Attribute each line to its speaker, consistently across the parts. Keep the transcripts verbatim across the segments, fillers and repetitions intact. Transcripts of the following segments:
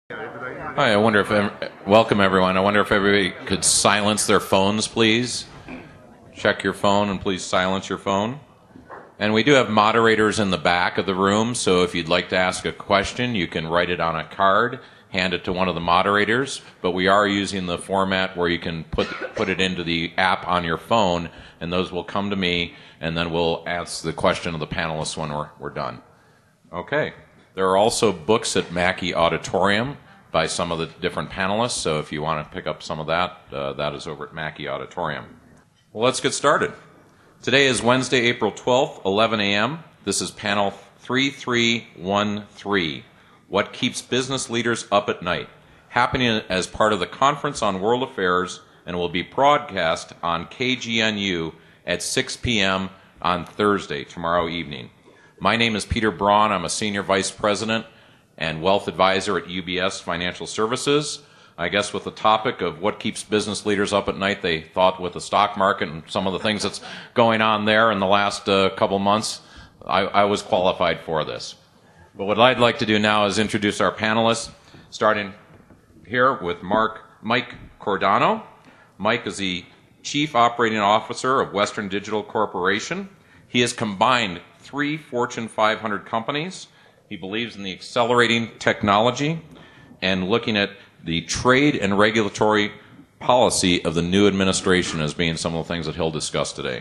Speaker 1: Hi, I wonder if, welcome everyone. I wonder if everybody could silence their phones, please. Check your phone and please silence your phone. And we do have moderators in the back of the room, so if you'd like to ask a question, you can write it on a card, hand it to one of the moderators, but we are using the format where you can put put it into the app on your phone, and those will come to me, and then we'll ask the question of the panelists when we're, we're done. Okay. There are also books at Mackey Auditorium by some of the different panelists, so if you want to pick up some of that, uh, that is over at Mackey Auditorium. Well, let's get started. Today is Wednesday, April twelfth, eleven a.m. This is panel three three one three, What Keeps Business Leaders Up at Night, happening as part of the Conference on World Affairs, and will be broadcast on K G N U at six p.m. on Thursday, tomorrow evening. My name is Peter Braun. I'm a Senior Vice President and Wealth Advisor at U B S Financial Services. I guess with the topic of what keeps business leaders up at night, they thought with the stock market and some of the things that's going on there in the last uh, couple months, I, I was qualified for this. But what I'd like to do now is introduce our panelists, starting here with Mark, Mike Cordano. Mike is the Chief Operating Officer of Western Digital Corporation. He has combined three Fortune five hundred companies. He believes in the accelerating technology and looking at the trade and regulatory policy of the new administration as being some of the things that he'll discuss today.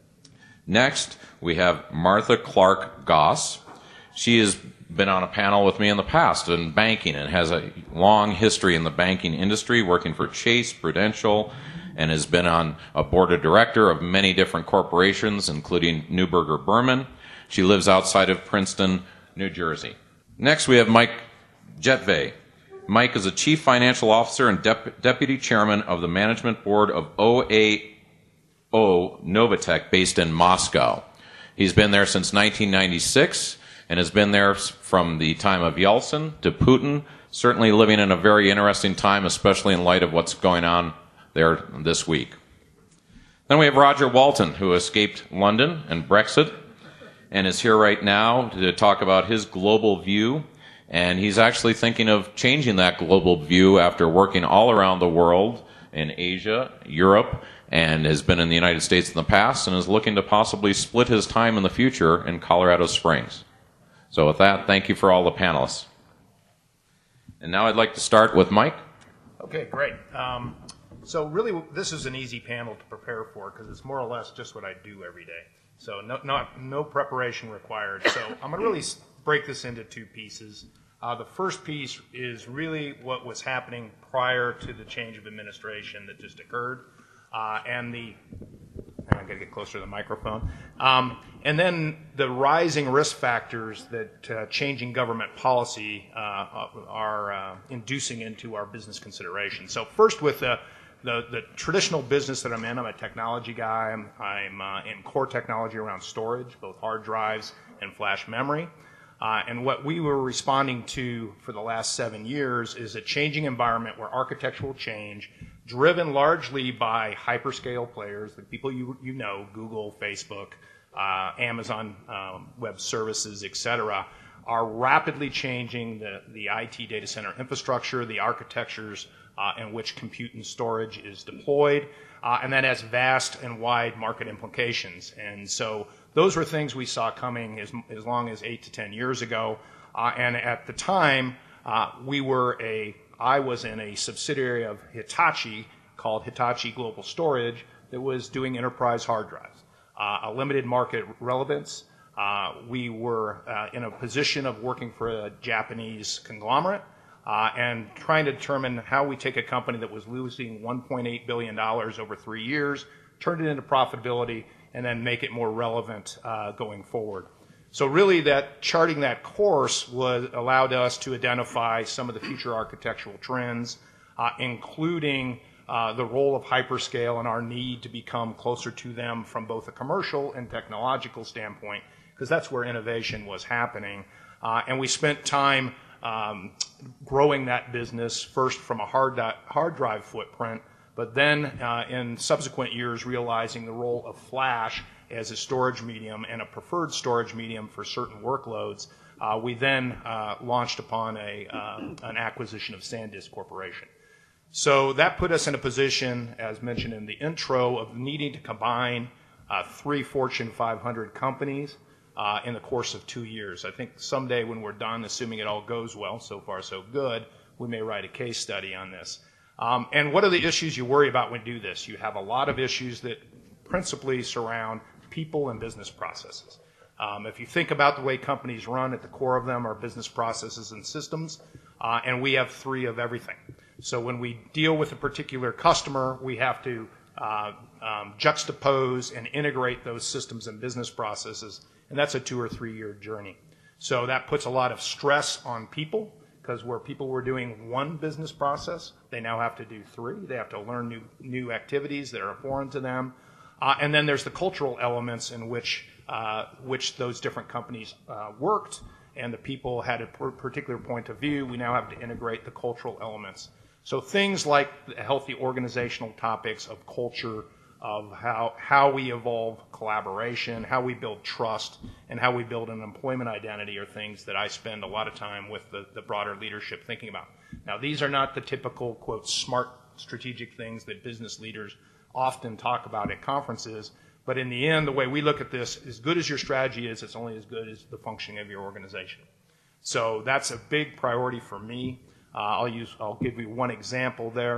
Speaker 1: Next, we have Martha Clark Goss. She has been on a panel with me in the past in banking and has a long history in the banking industry, working for Chase, Prudential, and has been on a board of director of many different corporations, including Neuberger Berman. She lives outside of Princeton, New Jersey. Next, we have Mike Jetvey. Mike is a Chief Financial Officer and Dep- Deputy Chairman of the Management Board of O A O Novatech, based in Moscow. He's been there since nineteen ninety-six and has been there from the time of Yeltsin to Putin, certainly living in a very interesting time, especially in light of what's going on there this week. Then we have Roger Walton, who escaped London and Brexit and is here right now to talk about his global view. And he's actually thinking of changing that global view after working all around the world in Asia, Europe, and has been in the United States in the past and is looking to possibly split his time in the future in Colorado Springs. So with that, thank you for all the panelists. And now I'd like to start with Mike.
Speaker 2: Okay, great. Um, so really, this is an easy panel to prepare for because it's more or less just what I do every day. So no, not, no preparation required. So I'm going to really break this into two pieces. Uh, the first piece is really what was happening prior to the change of administration that just occurred, uh, and the I got to get closer to the microphone. Um, and then the rising risk factors that uh, changing government policy uh, are uh, inducing into our business consideration. So first with the The, the traditional business that I'm in, I'm a technology guy. I'm, I'm uh, in core technology around storage, both hard drives and flash memory. Uh, and what we were responding to for the last seven years is a changing environment where architectural change, driven largely by hyperscale players, the people you, you know, Google, Facebook, uh, Amazon um, Web Services, et cetera, are rapidly changing the, the I T data center infrastructure, the architectures Uh, in which compute and storage is deployed, uh, and that has vast and wide market implications. And so those were things we saw coming as, as long as eight to ten years ago. Uh, and at the time, uh, we were a, I was in a subsidiary of Hitachi called Hitachi Global Storage that was doing enterprise hard drives, uh, a limited market relevance. Uh, we were uh, in a position of working for a Japanese conglomerate, Uh, and trying to determine how we take a company that was losing one point eight billion dollars over three years, turn it into profitability, and then make it more relevant uh, going forward. So really that charting that course was allowed us to identify some of the future architectural trends, uh, including uh, the role of hyperscale and our need to become closer to them from both a commercial and technological standpoint, because that's where innovation was happening. Uh, and we spent time Um, growing that business first from a hard, hard drive footprint, but then uh, in subsequent years realizing the role of flash as a storage medium and a preferred storage medium for certain workloads Uh, we then uh, launched upon a, uh, an acquisition of SanDisk Corporation. So that put us in a position, as mentioned in the intro, of needing to combine uh, three Fortune five hundred companies uh, in the course of two years. I think someday when we're done, assuming it all goes well, so far so good, we may write a case study on this. Um, and what are the issues you worry about when you do this? You have a lot of issues that principally surround people and business processes. Um, if you think about the way companies run, at the core of them are business processes and systems, uh, and we have three of everything. So when we deal with a particular customer, we have to uh, um, juxtapose and integrate those systems and business processes, and that's a two or three year journey. So that puts a lot of stress on people, because where people were doing one business process, they now have to do three. They have to learn new, new activities that are foreign to them. Uh, and then there's the cultural elements in which uh, which those different companies uh, worked, and the people had a particular point of view. We now have to integrate the cultural elements. So things like the healthy organizational topics of culture, of how, how we evolve collaboration, how we build trust, and how we build an employment identity are things that I spend a lot of time with the, the broader leadership thinking about. Now, these are not the typical, quote, smart strategic things that business leaders often talk about at conferences, but in the end, the way we look at this, as good as your strategy is, it's only as good as the functioning of your organization. So that's a big priority for me. Uh, I'll use, I'll give you one example there.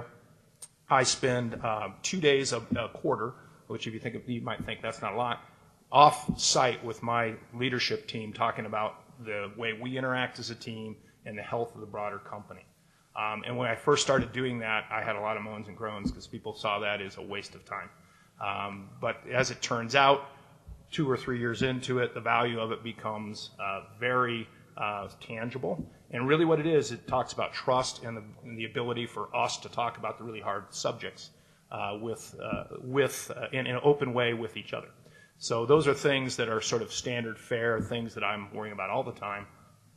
Speaker 2: I spend uh, two days a, a quarter, which if you think of, you might think that's not a lot, off site with my leadership team talking about the way we interact as a team and the health of the broader company. Um, and when I first started doing that, I had a lot of moans and groans because people saw that as a waste of time. Um, but as it turns out, two or three years into it, the value of it becomes uh, very uh, tangible. And really what it is, it talks about trust and the, and the ability for us to talk about the really hard subjects uh, with, uh, with uh, in, in an open way with each other. So those are things that are sort of standard fare, things that I'm worrying about all the time.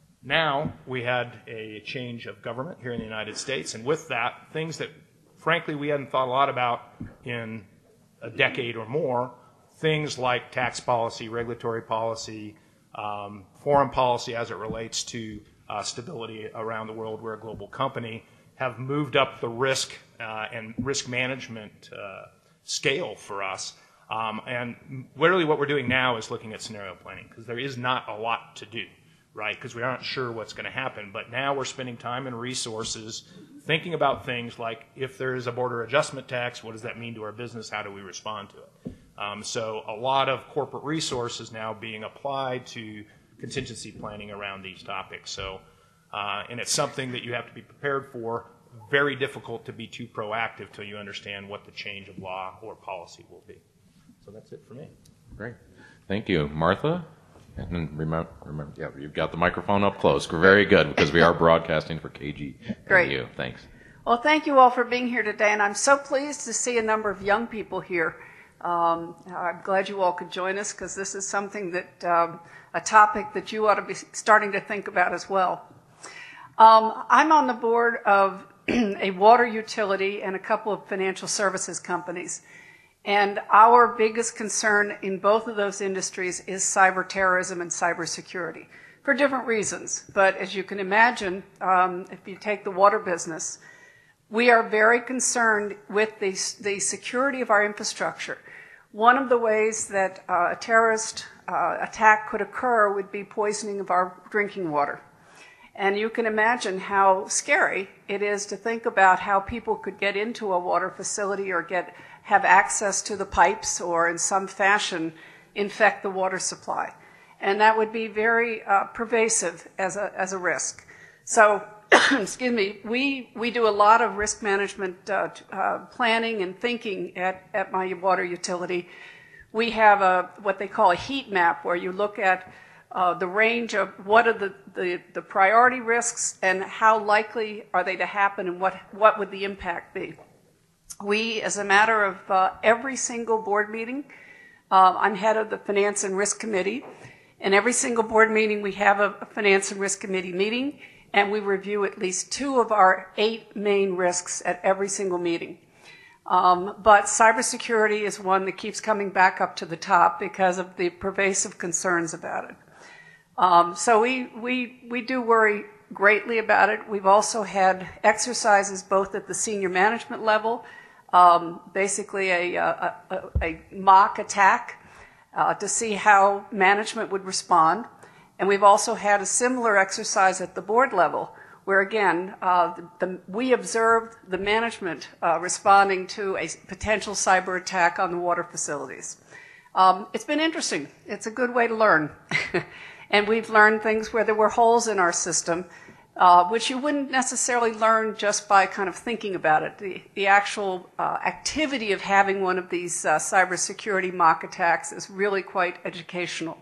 Speaker 2: Now we had a change of government here in the United States, and with that, things that frankly we hadn't thought a lot about in a decade or more, things like tax policy, regulatory policy, um, foreign policy as it relates to uh, stability around the world. We're a global company, have moved up the risk uh, and risk management uh, scale for us. Um, and literally what we're doing now is looking at scenario planning, because there is not a lot to do, right? Because we aren't sure what's going to happen. But now we're spending time and resources thinking about things like, if there is a border adjustment tax, what does that mean to our business? How do we respond to it? Um, so a lot of corporate resources now being applied to contingency planning around these topics. So, uh, and it's something that you have to be prepared for. Very difficult to be too proactive till you understand what the change of law or policy will be. So that's it for me.
Speaker 1: Great. Thank you. Martha? And remember, remember, yeah, you've got the microphone up close. We're very good because we are broadcasting for K G.
Speaker 3: Great.
Speaker 1: You. Thanks.
Speaker 3: Well, thank you all for being here today, and I'm so pleased to see a number of young people here. Um, I'm glad you all could join us because this is something that, um, a topic that you ought to be starting to think about as well. Um, I'm on the board of a water utility and a couple of financial services companies. And our biggest concern in both of those industries is cyber terrorism and cybersecurity for different reasons. But as you can imagine, um, if you take the water business, we are very concerned with the, the security of our infrastructure. One of the ways that uh, a terrorist uh, attack could occur would be poisoning of our drinking water. And you can imagine how scary it is to think about how people could get into a water facility or get have access to the pipes or in some fashion infect the water supply. And that would be very uh, pervasive as a, as a risk. So, excuse me, we, we do a lot of risk management uh, uh, planning and thinking at, at my water utility. We have a, what they call a heat map where you look at uh, the range of what are the, the, the priority risks and how likely are they to happen and what, what would the impact be. We, as a matter of uh, every single board meeting, uh, I'm head of the Finance and Risk Committee, and every single board meeting we have a, a Finance and Risk Committee meeting, and we review at least two of our eight main risks at every single meeting. Um, but cybersecurity is one that keeps coming back up to the top because of the pervasive concerns about it. Um, so we, we, we do worry greatly about it. We've also had exercises both at the senior management level, um, basically a, a, a, a mock attack uh, to see how management would respond. And we've also had a similar exercise at the board level, where again, uh, the, the, we observed the management uh, responding to a potential cyber attack on the water facilities. Um, it's been interesting. It's a good way to learn. And we've learned things where there were holes in our system, uh, which you wouldn't necessarily learn just by kind of thinking about it. The, the actual uh, activity of having one of these uh, cybersecurity mock attacks is really quite educational.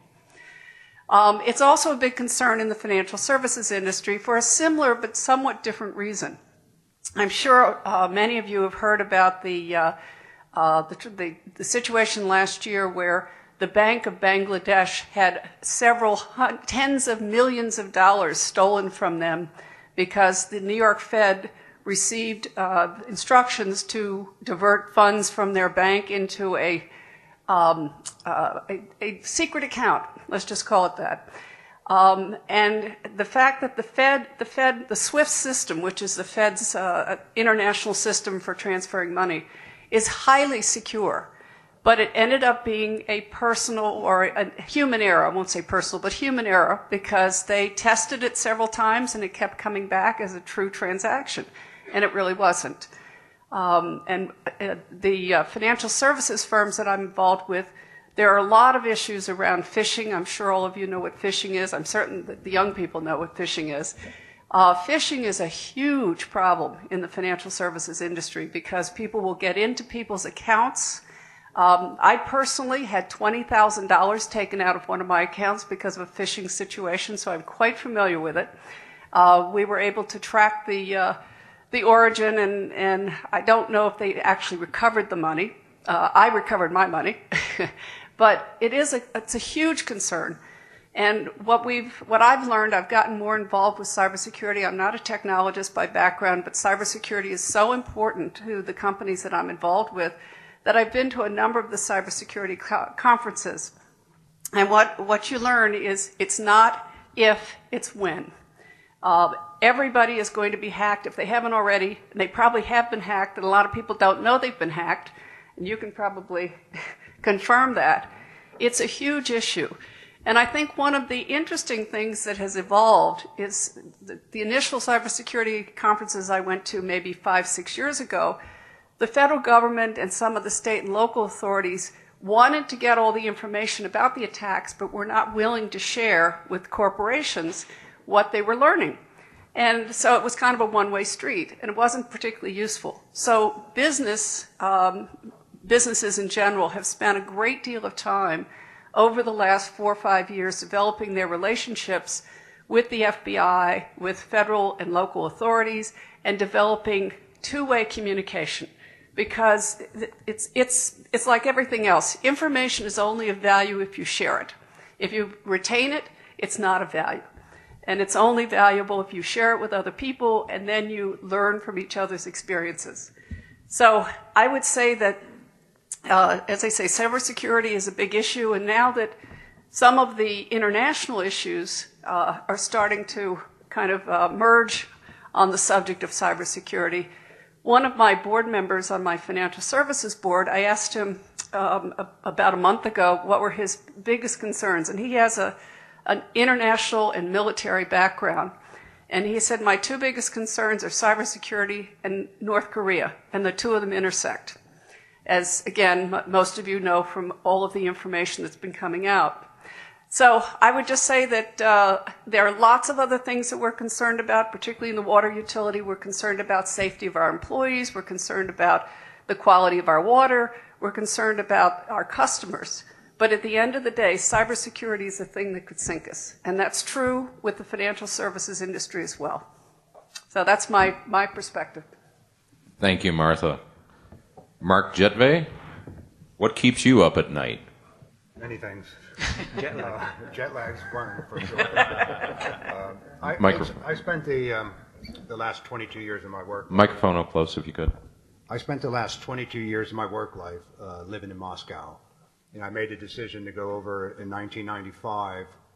Speaker 3: Um, it's also a big concern in the financial services industry for a similar but somewhat different reason. I'm sure uh, many of you have heard about the, uh, uh, the, the, the situation last year where the Bank of Bangladesh had several hun- tens of millions of dollars stolen from them because the New York Fed received uh, instructions to divert funds from their bank into a, um, uh, a, a secret account. Let's just call it that. Um, and the fact that the Fed, the Fed, the SWIFT system, which is the Fed's uh, international system for transferring money, is highly secure. But it ended up being a personal or a human error. I won't say personal, but human error, because they tested it several times and it kept coming back as a true transaction. And it really wasn't. Um, and uh, the uh, financial services firms that I'm involved with, there are a lot of issues around phishing. I'm sure all of you know what phishing is. I'm certain that the young people know what phishing is. Uh, phishing is a huge problem in the financial services industry because people will get into people's accounts. Um, I personally had twenty thousand dollars taken out of one of my accounts because of a phishing situation, so I'm quite familiar with it. Uh, we were able to track the uh, the origin, and, and I don't know if they actually recovered the money. Uh, I recovered my money, but it is a it's a huge concern. And what we've what I've learned, I've gotten more involved with cybersecurity. I'm not a technologist by background, but cybersecurity is so important to the companies that I'm involved with that I've been to a number of the cybersecurity co- conferences. And what, what you learn is it's not if, it's when. Uh, everybody is going to be hacked if they haven't already, and they probably have been hacked, and a lot of people don't know they've been hacked, and you can probably confirm that. It's a huge issue. And I think one of the interesting things that has evolved is the, the initial cybersecurity conferences I went to maybe five, six years ago. The federal government and some of the state and local authorities wanted to get all the information about the attacks, but were not willing to share with corporations what they were learning. And so it was kind of a one-way street, and it wasn't particularly useful. So business, um, businesses in general have spent a great deal of time over the last four or five years developing their relationships with the F B I, with federal and local authorities, and developing two-way communication. Because it's, it's, it's like everything else. Information is only of value if you share it. If you retain it, it's not of value. And it's only valuable if you share it with other people and then you learn from each other's experiences. So I would say that, uh, as I say, cybersecurity is a big issue. And now that some of the international issues uh, are starting to kind of uh, merge on the subject of cybersecurity, one of my board members on my financial services board, I asked him um, about a month ago what were his biggest concerns. And he has a, an international and military background. And he said, my two biggest concerns are cybersecurity and North Korea, and the two of them intersect. As, again, m- most of you know from all of the information that's been coming out. So I would just say that uh, there are lots of other things that we're concerned about, particularly in the water utility. We're concerned about safety of our employees. We're concerned about the quality of our water. We're concerned about our customers. But at the end of the day, cybersecurity is the thing that could sink us. And that's true with the financial services industry as well. So that's my, my perspective.
Speaker 1: Thank you, Martha. Mark Jetvey, what keeps you up at night?
Speaker 4: Many things. Jet lag. Uh, jet lag's one, for sure. uh, I,
Speaker 1: Microphone.
Speaker 4: I, I spent the, um, the last twenty-two years of my work.
Speaker 1: Microphone up close if you could.
Speaker 4: I spent the last twenty-two years of my work life uh, living in Moscow. And I made a decision to go over in nineteen ninety-five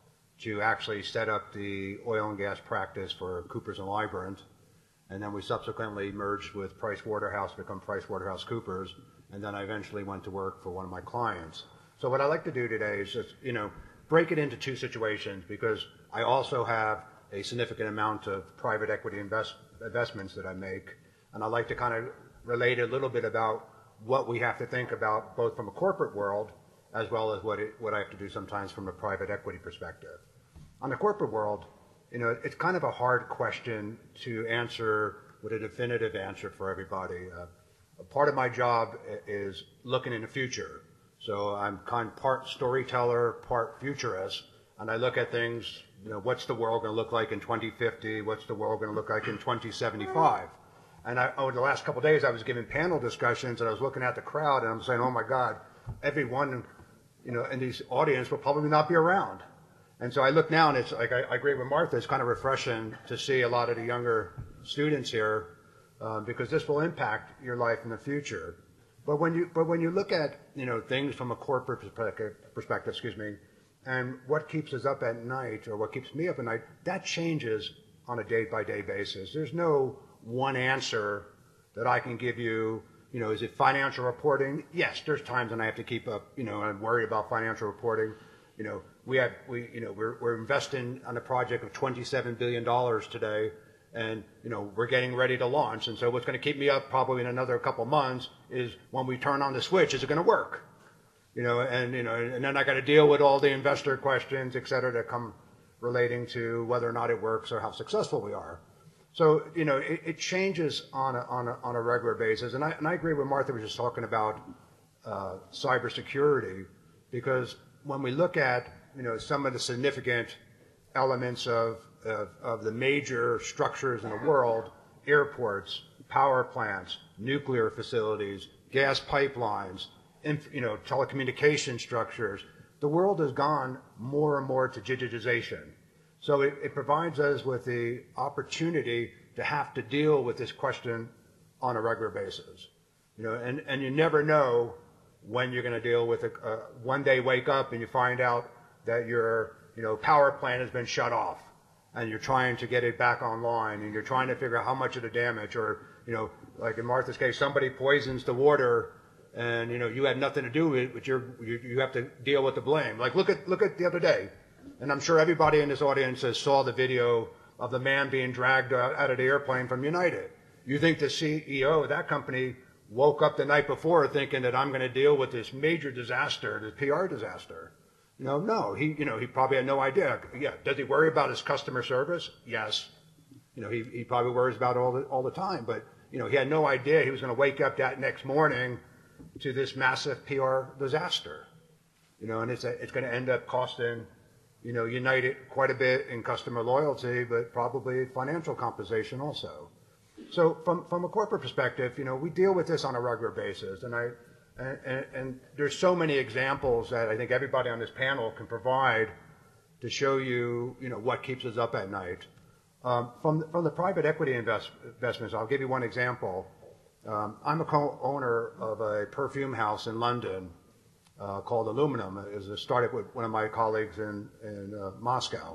Speaker 4: to actually set up the oil and gas practice for Coopers and Lybrand. And then we subsequently merged with Price Waterhouse to become Price Waterhouse Coopers. And then I eventually went to work for one of my clients. So what I like to do today is just, you know, break it into two situations, because I also have a significant amount of private equity invest, investments that I make. And I like to kind of relate a little bit about what we have to think about both from a corporate world as well as what, it, what I have to do sometimes from a private equity perspective. On the corporate world, you know, it's kind of a hard question to answer with a definitive answer for everybody. Uh, part of my job is looking in the future. So I'm kind of part storyteller, part futurist, and I look at things, you know, what's the world going to look like in twenty fifty? What's the world going to look like in twenty seventy-five? And I, over the last couple of days, I was giving panel discussions, and I was looking at the crowd, and I'm saying, oh my God, everyone, you know, in this audience will probably not be around. And so I look now, and it's like, I, I agree with Martha, it's kind of refreshing to see a lot of the younger students here, uh, because this will impact your life in the future. But when you, but when you look at, you know, things from a corporate perspective, perspective, excuse me, and what keeps us up at night, or what keeps me up at night, that changes on a day-by-day basis. There's no one answer that I can give you. You know, is it financial reporting? Yes, there's times when I have to keep up, you know, I'm worried about financial reporting. You know, we have, we, you know, we're, we're investing on a project of twenty-seven billion dollars today, and, you know, we're getting ready to launch. And so what's going to keep me up probably in another couple months is when we turn on the switch, is it going to work? You know, and, you know, and then I got to deal with all the investor questions, et cetera, that come relating to whether or not it works or how successful we are. So, you know, it, it changes on a, on a, on a regular basis. And I, and I agree with Martha was just talking about uh, cybersecurity, because when we look at, you know, some of the significant elements of, of, of the major structures in the world, airports, power plants, nuclear facilities, gas pipelines, inf, you know, telecommunication structures, the world has gone more and more to digitization. So it, it provides us with the opportunity to have to deal with this question on a regular basis. You know, and, and you never know when you're going to deal with it. Uh, one day wake up and you find out that your, you know, power plant has been shut off, and you're trying to get it back online, and you're trying to figure out how much of the damage, or, you know, like in Martha's case, somebody poisons the water, and, you know, you had nothing to do with it, but you're, you, you have to deal with the blame. Like, look at, look at the other day. And I'm sure everybody in this audience has saw the video of the man being dragged out, out of the airplane from United. You think the C E O of that company woke up the night before thinking that I'm going to deal with this major disaster, this P R disaster? You know, no. He, you know, he probably had no idea. Yeah. Does he worry about his customer service? Yes. You know, he, he probably worries about it all the, all the time. But, you know, he had no idea he was going to wake up that next morning to this massive P R disaster. You know, and it's a, it's going to end up costing, you know, United quite a bit in customer loyalty, but probably financial compensation also. So from, from a corporate perspective, you know, we deal with this on a regular basis. And I, and, and, and there's so many examples that I think everybody on this panel can provide to show you, you know, what keeps us up at night. Um, from, from the private equity invest, investments, I'll give you one example. Um, I'm a co-owner of a perfume house in London uh, called Aluminum. It was started with one of my colleagues in, in uh, Moscow.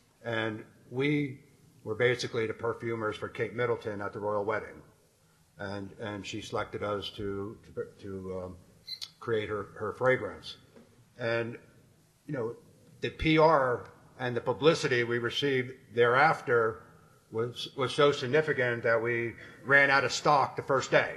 Speaker 4: And we were basically the perfumers for Kate Middleton at the royal wedding. And, and she selected us to, to, to um, create her, her fragrance. And, you know, the P R and the publicity we received thereafter was, was so significant that we ran out of stock the first day.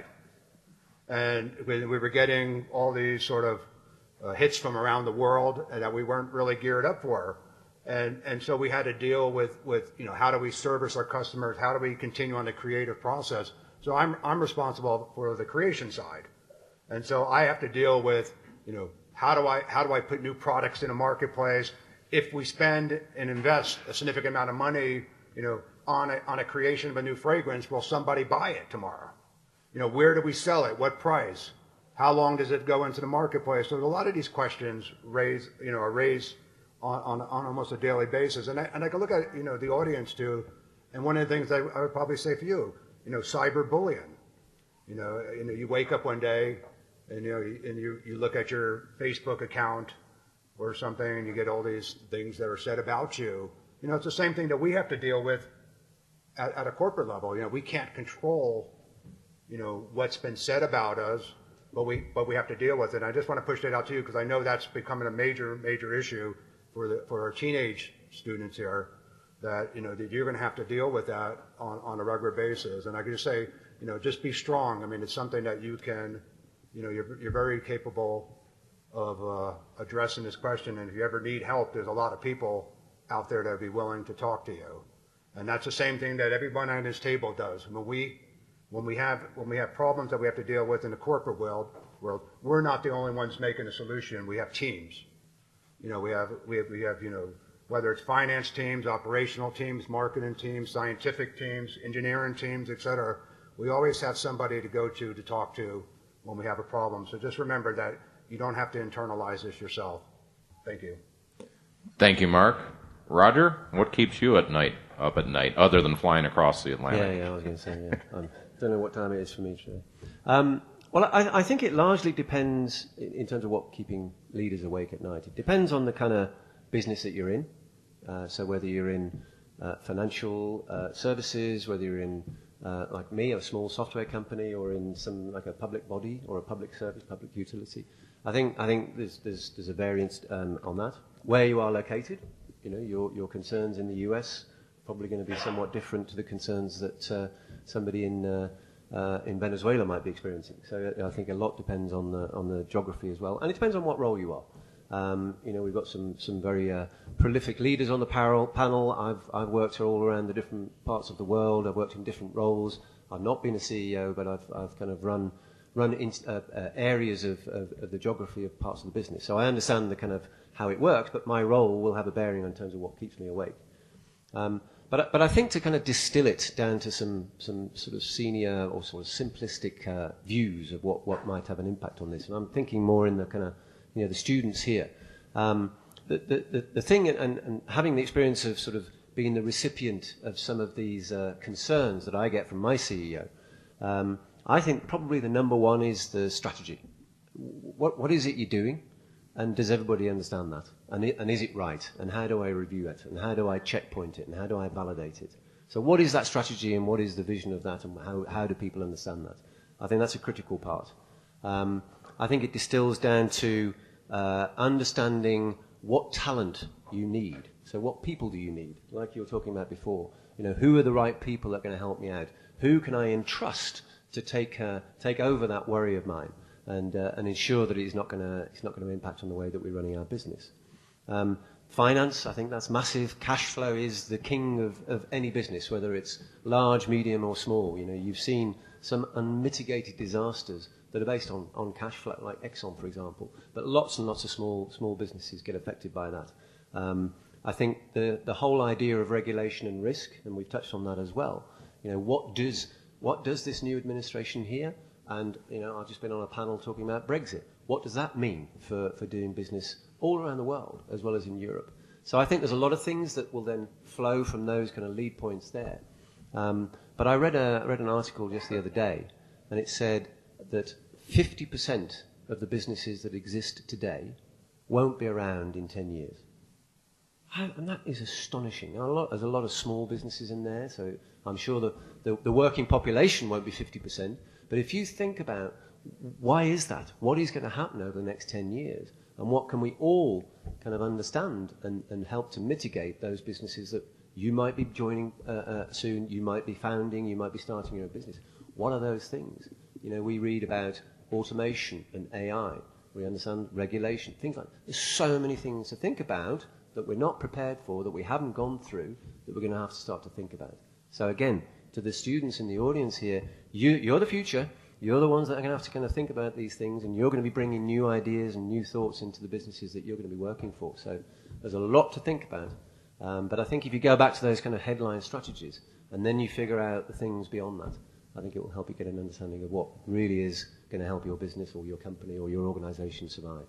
Speaker 4: And we, we were getting all these sort of uh, hits from around the world that we weren't really geared up for. And, and so we had to deal with, with, you know, how do we service our customers? How do we continue on the creative process? So I'm, I'm responsible for the creation side. And so I have to deal with, you know, how do I, how do I put new products in a marketplace? If we spend and invest a significant amount of money, you know, on a, on a creation of a new fragrance, will somebody buy it tomorrow? You know, where do we sell it? What price? How long does it go into the marketplace? So a lot of these questions raise, you know, are raised on, on, on almost a daily basis. And I, and I can look at, you know, the audience too. And one of the things I, I would probably say for you, you know, cyberbullying. You know, you know, you wake up one day and, you know, and you, you look at your Facebook account or something, and you get all these things that are said about you. You know, it's the same thing that we have to deal with at, at a corporate level. You know, we can't control, you know, what's been said about us, but we but we have to deal with it. And I just want to push that out to you because I know that's becoming a major major issue for the for our teenage students here. That you know that you're going to have to deal with that on, on a regular basis. And I can just say, you know, just be strong. I mean, it's something that you can, you know, you're you're very capable of uh, addressing this question. And if you ever need help, there's a lot of people out there that would be willing to talk to you. And that's the same thing that everyone on this table does. When we when we have when we have problems that we have to deal with in the corporate world, world, we're not the only ones making a solution. We have teams. You know, we have we have we have you know. whether it's finance teams, operational teams, marketing teams, scientific teams, engineering teams, et cetera, we always have somebody to go to to talk to when we have a problem. So just remember that you don't have to internalize this yourself. Thank you.
Speaker 1: Thank you, Mark. Roger, what keeps you at night, up at night, other than flying across the Atlantic?
Speaker 5: Yeah, yeah, I was going to say, yeah. I don't know what time it is for me today. Um, well, I, I think it largely depends in, in terms of what keeping leaders awake at night. It depends on the kind of business that you're in. Uh, so whether you're in uh, financial uh, services, whether you're in, uh, like me, a small software company, or in some like a public body or a public service, public utility, I think I think there's there's, there's a variance um, on that. Where you are located, you know, your your concerns in the U S probably going to be somewhat different to the concerns that uh, somebody in uh, uh, in Venezuela might be experiencing. So I think a lot depends on the on the geography as well, and it depends on what role you are. Um, you know, we've got some, some very uh, prolific leaders on the panel. panel. I've, I've worked all around the different parts of the world. I've worked in different roles. I've not been a C E O, but I've, I've kind of run, run in, uh, uh, areas of, of, of the geography of parts of the business. So I understand the kind of how it works, but my role will have a bearing in terms of what keeps me awake. Um, but, but I think to kind of distill it down to some, some sort of senior or sort of simplistic uh, views of what, what might have an impact on this, and I'm thinking more in the kind of you know, the students here. Um, the, the, the thing, and, and having the experience of sort of being the recipient of some of these uh, concerns that I get from my C E O, um, I think probably the number one is the strategy. What, what is it you're doing? And does everybody understand that? And, it, and is it right? And how do I review it? And how do I checkpoint it? And how do I validate it? So what is that strategy and what is the vision of that and how, how do people understand that? I think that's a critical part. Um, I think it distills down to uh, understanding what talent you need. So what people do you need? Like you were talking about before. You know, who are the right people that are going to help me out? Who can I entrust to take uh, take over that worry of mine and uh, and ensure that it's not going to it's not going to impact on the way that we're running our business? Um, finance, I think that's massive. Cash flow is the king of, of any business, whether it's large, medium, or small. You know, you've seen some unmitigated disasters that are based on, on cash flow, like Exxon, for example. But lots and lots of small small businesses get affected by that. Um, I think the, the whole idea of regulation and risk, and we've touched on that as well. You know, what does what does this new administration here? And you know, I've just been on a panel talking about Brexit. What does that mean for, for doing business all around the world, as well as in Europe? So I think there's a lot of things that will then flow from those kind of lead points there. Um, but I read a read an article just the other day, and it said that fifty percent of the businesses that exist today won't be around in ten years. And that is astonishing. Now, a lot, there's a lot of small businesses in there, so I'm sure the, the, the working population won't be fifty percent. But if you think about why is that? What is going to happen over the next ten years? And what can we all kind of understand and, and help to mitigate those businesses that you might be joining uh, uh, soon, you might be founding, you might be starting your own business? What are those things? You know, we read about automation and A I. We understand regulation, things like that. There's so many things to think about that we're not prepared for, that we haven't gone through, that we're going to have to start to think about. So again, to the students in the audience here, you, you're the future. You're the ones that are going to have to kind of think about these things, and you're going to be bringing new ideas and new thoughts into the businesses that you're going to be working for. So there's a lot to think about. Um, but I think if you go back to those kind of headline strategies, and then you figure out the things beyond that, I think it will help you get an understanding of what really is going to help your business or your company or your organization survive.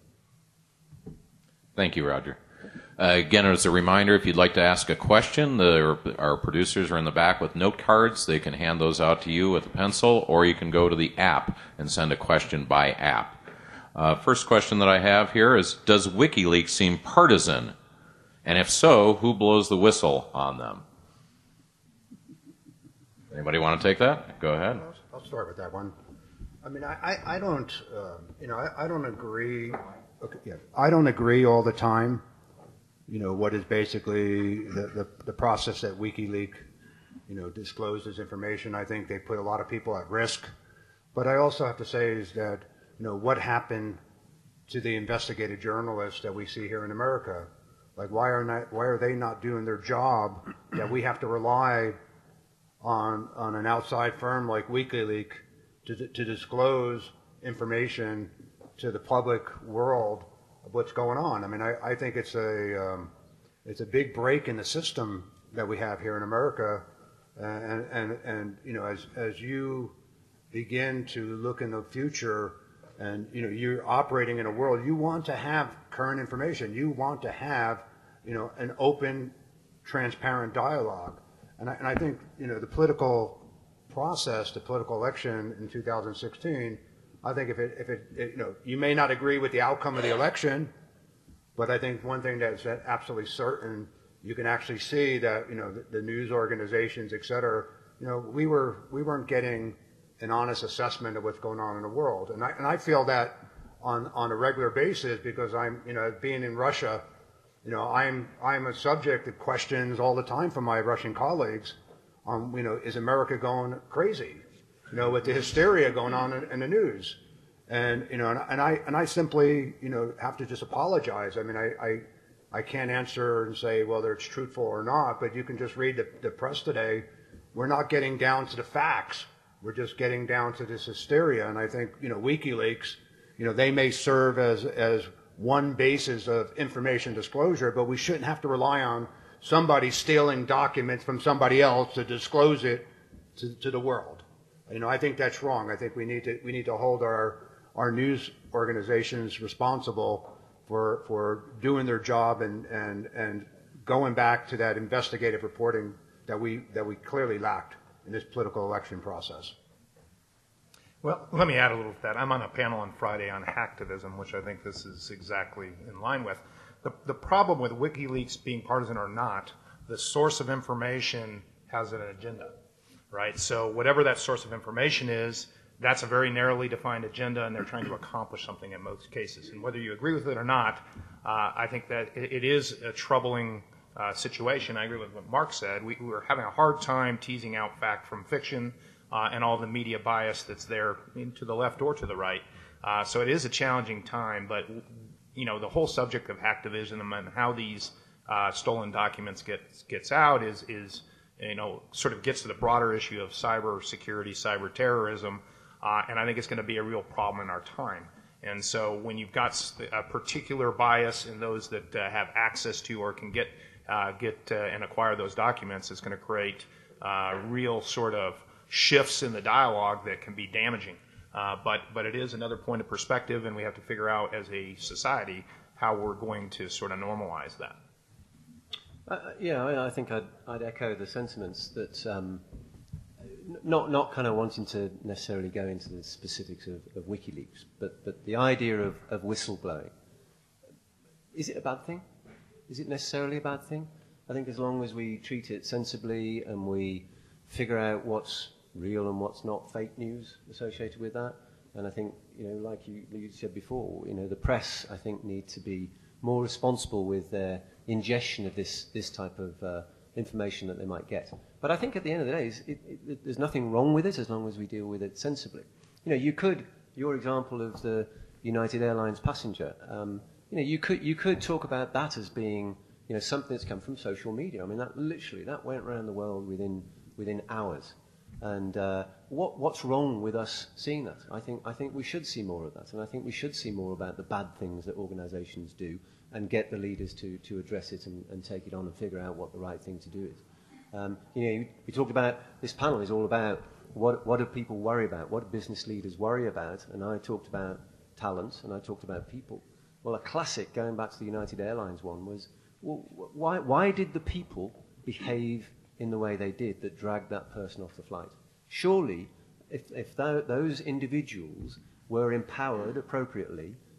Speaker 1: Thank you, Roger. Uh, again, as a reminder, if you'd like to ask a question, the, our producers are in the back with note cards. They can hand those out to you with a pencil, or you can go to the app and send a question by app. Uh, first question that I have here is, does WikiLeaks seem partisan? And if so, who blows the whistle on them? Anybody want to take that? Go ahead.
Speaker 4: I'll start with that one. I mean, I, I, I don't, uh, you know, I, I don't agree. Okay, yeah, I don't agree all the time. You know, what is basically the, the, the process that WikiLeaks, you know, discloses information. I think they put a lot of people at risk. But I also have to say is that, you know, what happened to the investigative journalists that we see here in America? Like, why are not, why are they not doing their job that we have to rely on on an outside firm like WikiLeaks to, to disclose information to the public world of what's going on? I mean, I, I think it's a um, it's a big break in the system that we have here in America, and and and you know, as as you begin to look in the future, and you know, you're operating in a world, you want to have current information, you want to have, you know, an open, transparent dialogue, and I, and I think, you know, the political process, the political election in two thousand sixteen. I think if it, if it, it, you know, you may not agree with the outcome of the election, but I think one thing that's absolutely certain, you can actually see that, you know, the, the news organizations, et cetera, you know, we were, we weren't getting an honest assessment of what's going on in the world. And I, and I feel that on, on a regular basis because I'm, you know, being in Russia, you know, I'm, I'm a subject of questions all the time from my Russian colleagues on, you know, is America going crazy? You know, with the hysteria going on in, in the news, and you know, and, and I and I simply, you know, have to just apologize. I mean, I, I I can't answer and say whether it's truthful or not, but you can just read the, the press today. We're not getting down to the facts. We're just getting down to this hysteria, and I think, you know, WikiLeaks, you know, they may serve as as one basis of information disclosure, but we shouldn't have to rely on somebody stealing documents from somebody else to disclose it to, to the world. You know, I think that's wrong. I think we need to we need to hold our our news organizations responsible for for doing their job and and and going back to that investigative reporting that we that we clearly lacked in this political election process.
Speaker 2: Well, let me add a little to that. I'm on a panel on Friday on hacktivism, which I think this is exactly in line with. The the problem with WikiLeaks being partisan or not, the source of information has an agenda. Right, so whatever that source of information is, that's a very narrowly defined agenda, and they're trying to accomplish something in most cases. And whether you agree with it or not, uh, I think that it, it is a troubling uh, situation. I agree with what Mark said. We, we were having a hard time teasing out fact from fiction uh, and all the media bias that's there to the left or to the right. Uh, so it is a challenging time, but you know, the whole subject of hacktivism and how these uh, stolen documents get gets out is is you know, sort of gets to the broader issue of cyber security, cyber terrorism, uh, and I think it's going to be a real problem in our time. And so when you've got a particular bias in those that uh, have access to or can get uh, get uh, and acquire those documents, it's going to create uh, real sort of shifts in the dialogue that can be damaging. Uh, but but it is another point of perspective, and we have to figure out as a society how we're going to sort of normalize that.
Speaker 5: Uh, yeah, I, I think I'd, I'd echo the sentiments that um, not not kind of wanting to necessarily go into the specifics of, of WikiLeaks, but but the idea of, of whistleblowing, is it a bad thing? Is it necessarily a bad thing? I think as long as we treat it sensibly and we figure out what's real and what's not fake news associated with that, and I think, you know, like you, you said before, you know, the press, I think, need to be more responsible with their ingestion of this this type of uh, information that they might get. But I think at the end of the day, it, it, there's nothing wrong with it as long as we deal with it sensibly. You know, you could, your example of the United Airlines passenger, um, you know, you could you could talk about that as being, you know, something that's come from social media. I mean, that literally that went around the world within within hours. And uh, what what's wrong with us seeing that? I think I think we should see more of that, and I think we should see more about the bad things that organisations do, and get the leaders to, to address it and, and take it on and figure out what the right thing to do is. Um, you know, we talked about, this panel is all about what what do people worry about, what do business leaders worry about, and I talked about talent and I talked about people. Well, a classic, going back to the United Airlines one, was, well, why, why did the people behave in the way they did that dragged that person off the flight? Surely, if, if th- those individuals were empowered appropriately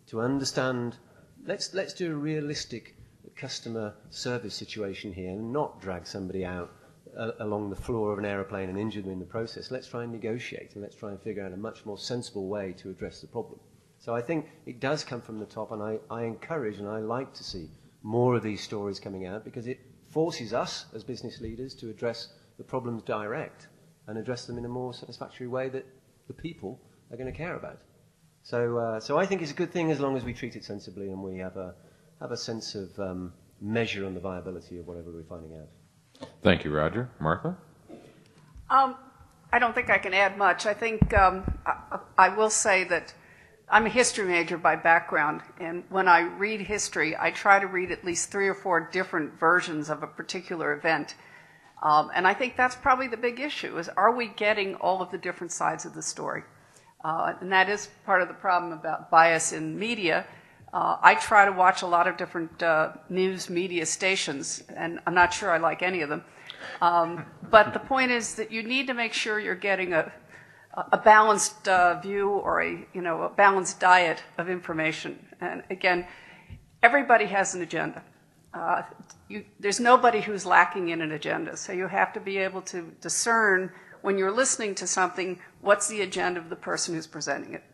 Speaker 5: to understand, let's, let's do a realistic customer service situation here and not drag somebody out uh, along the floor of an aeroplane and injure them in the process. Let's try and negotiate, and let's try and figure out a much more sensible way to address the problem. So I think it does come from the top, and I, I encourage and I like to see more of these stories coming out, because it forces us as business leaders to address the problems direct and address them in a more satisfactory way that the people are going to care about. So, uh, so I think it's a good thing as long as we treat it sensibly and we have a, have a sense of um, measure on the viability of whatever we're finding out.
Speaker 1: Thank you, Roger. Martha?
Speaker 3: Um, I don't think I can add much. I think um, I, I will say that I'm a history major by background, and when I read history, I try to read at least three or four different versions of a particular event. Um, and I think that's probably the big issue, is are we getting all of the different sides of the story? Uh, and that is part of the problem about bias in media. Uh, I try to watch a lot of different uh, news media stations, and I'm not sure I like any of them. Um, but the point is that you need to make sure you're getting a, a balanced uh, view, or a, you know, a balanced diet of information. And again, everybody has an agenda. Uh, you, there's nobody who's lacking in an agenda. So you have to be able to discern when you're listening to something, what's the agenda of the person who's presenting it.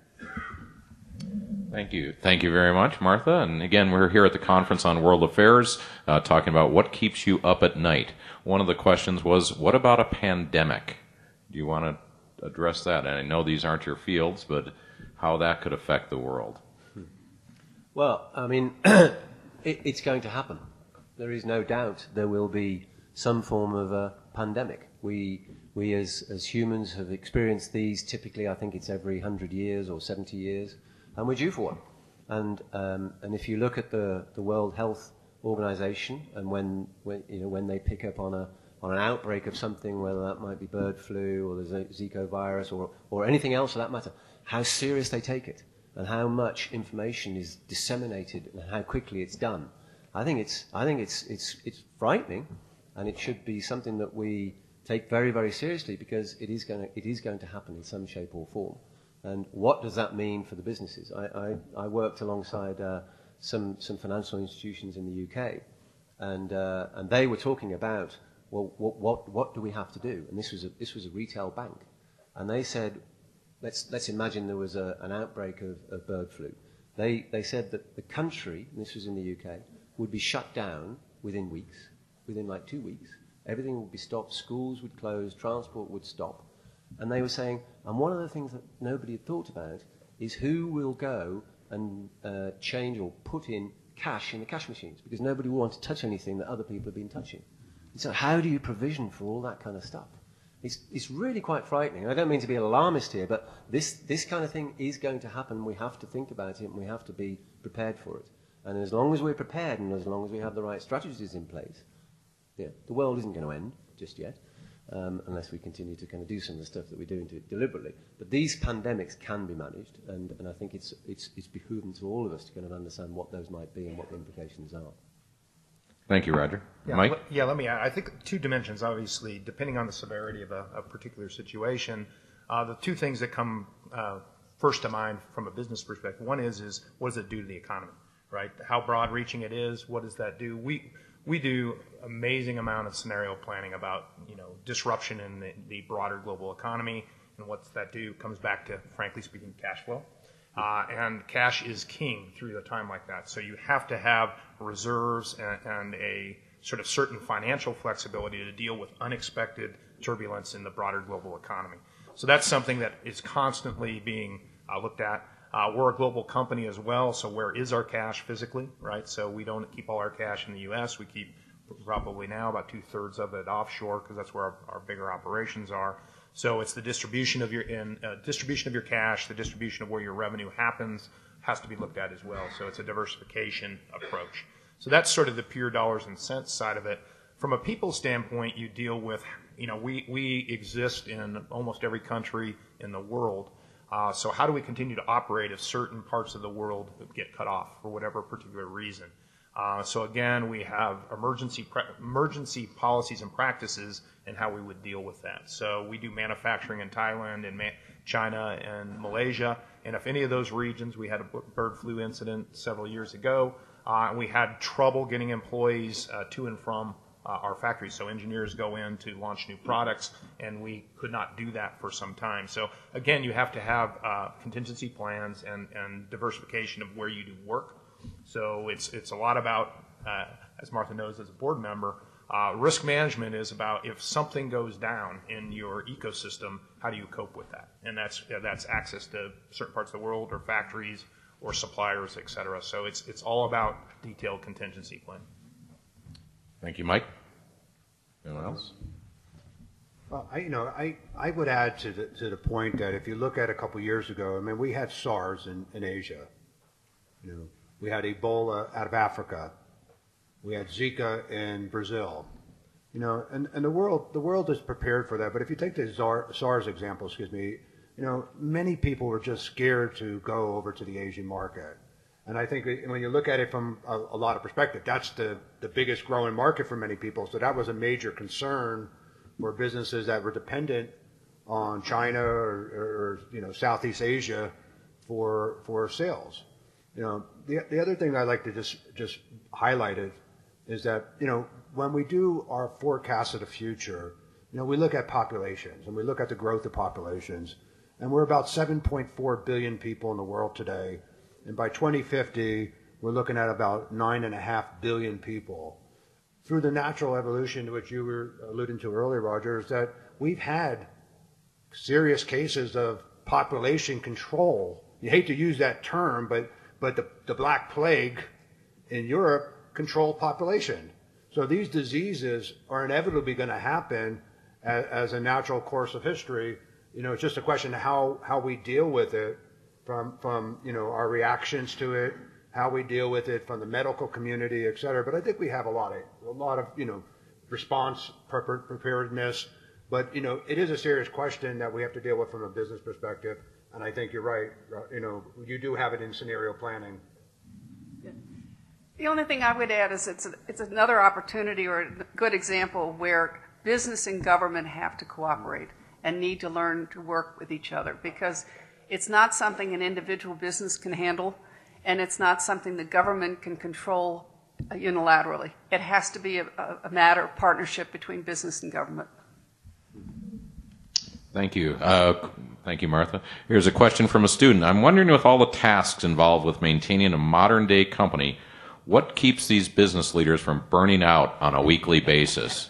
Speaker 1: Thank you. Thank you very much, Martha. And again, we're here at the conference on world affairs, uh, talking about what keeps you up at night. One of the questions was, what about a pandemic? Do you want to address that? And I know these aren't your fields, but how that could affect the world.
Speaker 5: Well, I mean, it, it's going to happen. There is no doubt there will be some form of a pandemic. We, we as, as humans have experienced these typically, I think it's every one hundred years or seventy years, and we're due for one. And, um, and if you look at the, the World Health Organization, and when, when, you know, when they pick up on, a, on an outbreak of something, whether that might be bird flu or the Zika virus or, or anything else for that matter, how serious they take it and how much information is disseminated and how quickly it's done. I think it's, I think it's, it's, it's frightening, and it should be something that we take very, very seriously, because it is going to, it is going to happen in some shape or form. And what does that mean for the businesses? I, I, I worked alongside uh, some, some financial institutions in the U K, and, uh, and they were talking about, well, what, what, what do we have to do? And this was a, this was a retail bank. And they said, let's, let's imagine there was a, an outbreak of, of bird flu. They, they said that the country, and this was in the U K, would be shut down within weeks, within like two weeks. Everything would be stopped, schools would close, transport would stop. And they were saying, and one of the things that nobody had thought about is who will go and uh, change or put in cash in the cash machines, because nobody will want to touch anything that other people have been touching. And so how do you provision for all that kind of stuff? It's, it's really quite frightening. I don't mean to be an alarmist here, but this, this kind of thing is going to happen. We have to think about it, and we have to be prepared for it. And as long as we're prepared, and as long as we have the right strategies in place, yeah, the world isn't going to end just yet. Um, unless we continue to kind of do some of the stuff that we're doing to it deliberately. But these pandemics can be managed, and, and I think it's, it's, it's behooving to all of us to kind of understand what those might be and what the implications are.
Speaker 1: Thank you, Roger.
Speaker 2: Yeah,
Speaker 1: Mike?
Speaker 2: l- yeah, let me add. I think two dimensions, obviously, depending on the severity of a, a particular situation. Uh, the two things that come uh, first to mind from a business perspective, one is, is what does it do to the economy, right? How broad-reaching it is, what does that do? We we do amazing amount of scenario planning about, you know, disruption in the, the broader global economy, and what's that do comes back to, frankly speaking, cash flow. Uh, and cash is king through a time like that. So you have to have reserves and, and a sort of certain financial flexibility to deal with unexpected turbulence in the broader global economy. So that's something that is constantly being uh, looked at. Uh, we're a global company as well, so where is our cash physically, right? So we don't keep all our cash in the U S. We keep probably now about two-thirds of it offshore, because that's where our, our bigger operations are. So it's the distribution of your in, uh, distribution of your cash, the distribution of where your revenue happens has to be looked at as well. So it's a diversification approach. So that's sort of the pure dollars and cents side of it. From a people standpoint, you deal with, you know, we, we exist in almost every country in the world. Uh, so how do we continue to operate if certain parts of the world get cut off for whatever particular reason? Uh, so again, we have emergency pre- emergency policies and practices and how we would deal with that. So we do manufacturing in Thailand and Ma- China and Malaysia, and if any of those regions, we had a bird flu incident several years ago, uh, and we had trouble getting employees uh, to and from uh, our factories. So engineers go in to launch new products, and we could not do that for some time. So again, you have to have uh, contingency plans and, and diversification of where you do work. So it's it's a lot about, uh, as Martha knows as a board member, uh, risk management is about if something goes down in your ecosystem, how do you cope with that? And that's uh, that's access to certain parts of the world or factories or suppliers, et cetera. So it's it's all about detailed contingency plan.
Speaker 1: Thank you, Mike. Anyone else?
Speaker 4: Well, I, you know, I, I would add to the, to the point that if you look at a couple years ago, I mean, we had SARS in, in Asia. You know, we had Ebola out of Africa. We had Zika in Brazil. You know, and, and the world the world is prepared for that. But if you take the SARS example, excuse me, you know, many people were just scared to go over to the Asian market. And I think when you look at it from a, a lot of perspective, that's the, the biggest growing market for many people. So that was a major concern for businesses that were dependent on China or, or you know, Southeast Asia for for sales. You know, the the other thing I'd like to just just highlight it is that, you know, when we do our forecast of the future, you know, we look at populations and we look at the growth of populations, and we're about seven point four billion people in the world today, and by twenty fifty we're looking at about nine and a half billion people. Through the natural evolution, which you were alluding to earlier, Roger, is that we've had serious cases of population control. You hate to use that term, but But the, the Black Plague in Europe controlled population. So these diseases are inevitably going to happen as, as a natural course of history. You know, it's just a question of how, how we deal with it from, from, you know, our reactions to it, how we deal with it from the medical community, et cetera. But I think we have a lot of, a lot of, you know, response preparedness. But, you know, it is a serious question that we have to deal with from a business perspective. And I think you're right. You know, you do have it in scenario planning.
Speaker 3: The only thing I would add is it's a, it's another opportunity or a good example where business and government have to cooperate and need to learn to work with each other, because it's not something an individual business can handle, and it's not something the government can control unilaterally. It has to be a, a matter of partnership between business and government.
Speaker 1: Thank you. Uh, thank you, Martha. Here's a question from a student. I'm wondering, with all the tasks involved with maintaining a modern-day company, what keeps these business leaders from burning out on a weekly basis?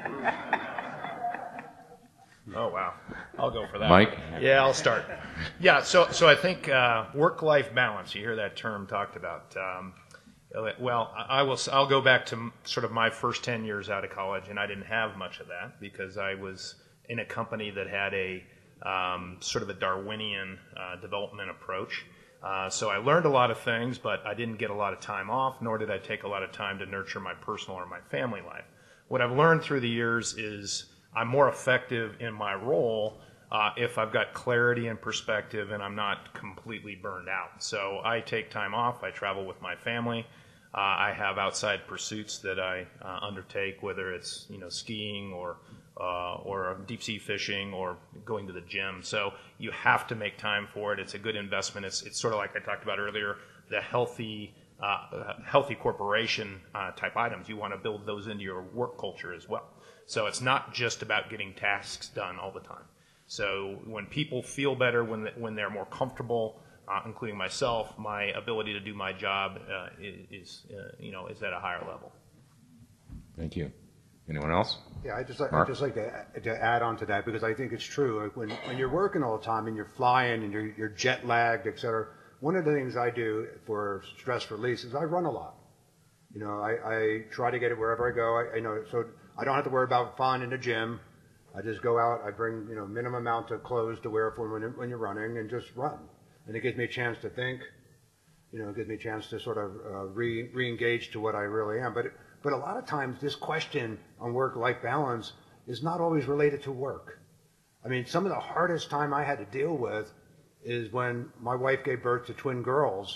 Speaker 2: Oh, wow. I'll go for that.
Speaker 1: Mike?
Speaker 2: Yeah, I'll start. Yeah, so so I think uh, work-life balance, you hear that term talked about. Um, well, I will, I'll go back to sort of my first ten years out of college, and I didn't have much of that because I was in a company that had a um, sort of a Darwinian uh, development approach. Uh, so I learned a lot of things, but I didn't get a lot of time off, nor did I take a lot of time to nurture my personal or my family life. What I've learned through the years is I'm more effective in my role uh, if I've got clarity and perspective and I'm not completely burned out. So I take time off. I travel with my family. Uh, I have outside pursuits that I uh, undertake, whether it's you know skiing or Uh, or deep sea fishing or going to the gym. So you have to make time for it. It's a good investment. It's it's sort of like I talked about earlier, the healthy uh, healthy corporation uh, type items. You want to build those into your work culture as well. So it's not just about getting tasks done all the time. So when people feel better, when when they're more comfortable, uh, including myself, my ability to do my job uh, is uh, you know is at a higher level.
Speaker 1: Thank you. Anyone else?
Speaker 4: Yeah, I just like,
Speaker 1: Mark?
Speaker 4: I just like to, to add on to that because I think it's true. Like when when you're working all the time and you're flying and you're you're jet lagged, et cetera. One of the things I do for stress release is I run a lot. You know, I, I try to get it wherever I go. I, I know so I don't have to worry about fun in the gym. I just go out. I bring you know minimum amount of clothes to wear for when when you're running and just run. And it gives me a chance to think. You know, it gives me a chance to sort of uh, re re-engage to what I really am. But it, But a lot of times this question on work-life balance is not always related to work. I mean, some of the hardest time I had to deal with is when my wife gave birth to twin girls,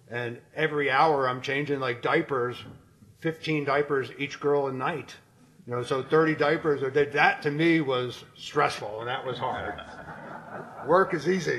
Speaker 4: And every hour I'm changing like diapers, fifteen diapers each girl a night. You know, so thirty diapers a day. That to me was stressful, and that was hard. Work is easy.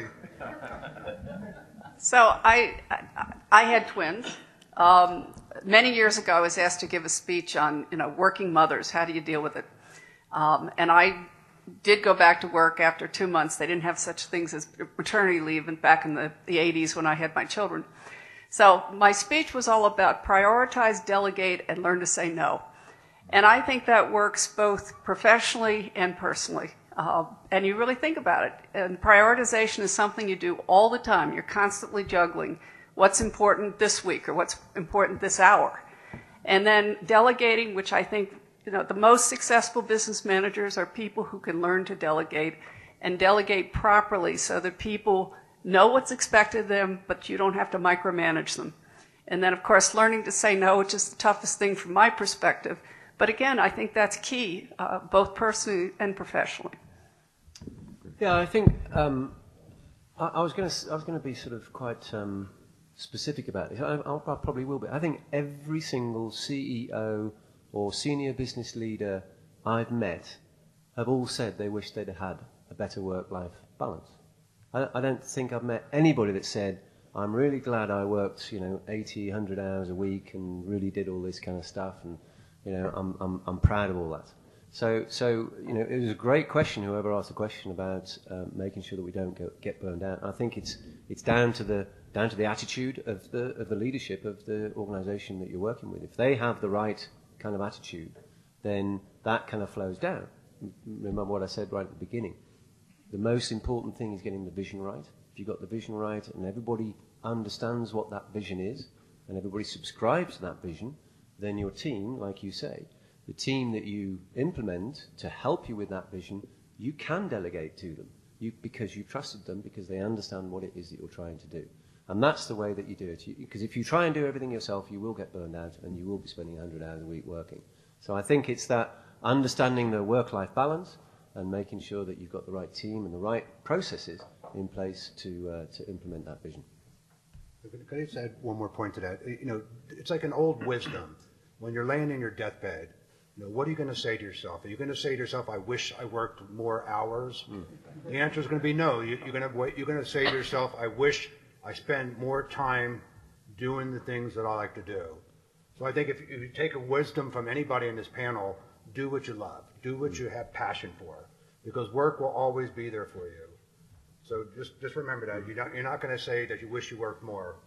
Speaker 3: So I, I, I had twins. Um, many years ago, I was asked to give a speech on, you know, working mothers. How do you deal with it? Um, and I did go back to work after two months. They didn't have such things as maternity leave and back in the, the eighties when I had my children. So my speech was all about prioritize, delegate, and learn to say no. And I think that works both professionally and personally. Uh, and you really think about it. And prioritization is something you do all the time. You're constantly juggling what's important this week or what's important this hour. And then delegating, which I think, you know, the most successful business managers are people who can learn to delegate and delegate properly so that people know what's expected of them, but you don't have to micromanage them. And then, of course, learning to say no, which is the toughest thing from my perspective. But again, I think that's key, uh, both personally and professionally.
Speaker 5: Yeah, I think um, I, I was going to I was going to be sort of quite um, specific about this. I, I'll, I probably will be. I think every single C E O or senior business leader I've met have all said they wish they'd had a better work-life balance. I, I don't think I've met anybody that said, I'm really glad I worked, you know, eighty, one hundred hours a week and really did all this kind of stuff, and, you know, I'm, I'm, I'm proud of all that. So, so, you know, it was a great question, whoever asked the question about uh, making sure that we don't go, get burned out. I think it's, it's down to the, down to the attitude of the, of the leadership of the organization that you're working with. If they have the right kind of attitude, then that kind of flows down. Remember what I said right at the beginning. The most important thing is getting the vision right. If you've got the vision right and everybody understands what that vision is and everybody subscribes to that vision, then your team, like you say, the team that you implement to help you with that vision, you can delegate to them you, because you trusted them, because they understand what it is that you're trying to do. And that's the way that you do it. Because if you try and do everything yourself, you will get burned out and you will be spending one hundred hours a week working. So I think it's that understanding the work-life balance and making sure that you've got the right team and the right processes in place to uh, to implement that vision.
Speaker 4: Could I just add one more point to that? You know, it's like an old wisdom. When you're laying in your deathbed, you know, what are you going to say to yourself? Are you going to say to yourself, "I wish I worked more hours"? Mm. The answer is going to be no. You, you're going to you're going to say to yourself, "I wish I spend more time doing the things that I like to do." So I think if, if you take a wisdom from anybody in this panel, do what you love, do what you have passion for, because work will always be there for you. So just just remember that. You're not, you're not going to say that you wish you worked more.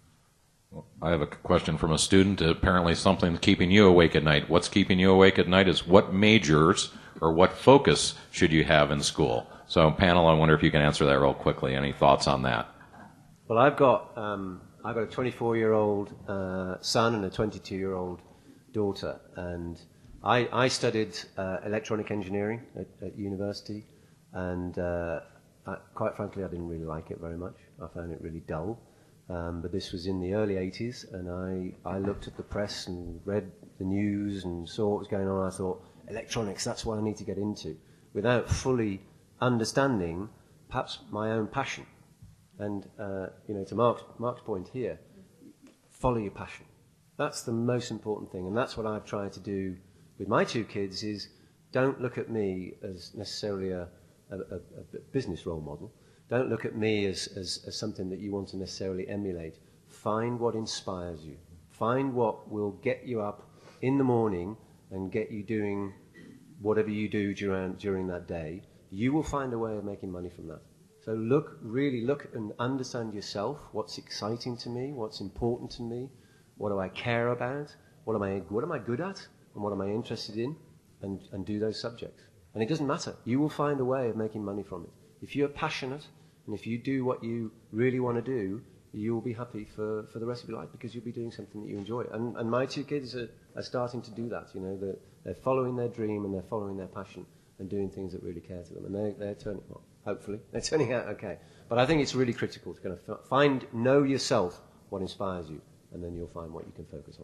Speaker 1: Well, I have a question from a student. Apparently something's keeping you awake at night. What's keeping you awake at night is what majors or what focus should you have in school? So panel, I wonder if you can answer that real quickly. Any thoughts on that?
Speaker 5: Well, I've got um, I've got a twenty-four-year-old uh, son and a twenty-two-year-old daughter, and I, I studied uh, electronic engineering at, at university, and uh, I, quite frankly, I didn't really like it very much. I found it really dull. Um, but this was in the early eighties, and I, I looked at the press and read the news and saw what was going on. I thought, electronics, that's what I need to get into, without fully understanding perhaps my own passion. And, uh, you know, to Mark's, Mark's point here, follow your passion. That's the most important thing, and that's what I've tried to do with my two kids is don't look at me as necessarily a, a, a, a business role model. Don't look at me as, as, as something that you want to necessarily emulate. Find what inspires you. Find what will get you up in the morning and get you doing whatever you do during, during that day. You will find a way of making money from that. So look, really look and understand yourself. What's exciting to me? What's important to me? What do I care about? What am I, what am I good at? And what am I interested in? And, and do those subjects. And it doesn't matter. You will find a way of making money from it. If you're passionate, and if you do what you really want to do, you will be happy for, for the rest of your life because you'll be doing something that you enjoy. And, and my two kids are, are starting to do that. You know, they're, they're following their dream and they're following their passion and doing things that really care to them. And they're, they're turning, well, hopefully, they're turning out okay. But I think it's really critical to kind of find, know yourself what inspires you, and then you'll find what you can focus on.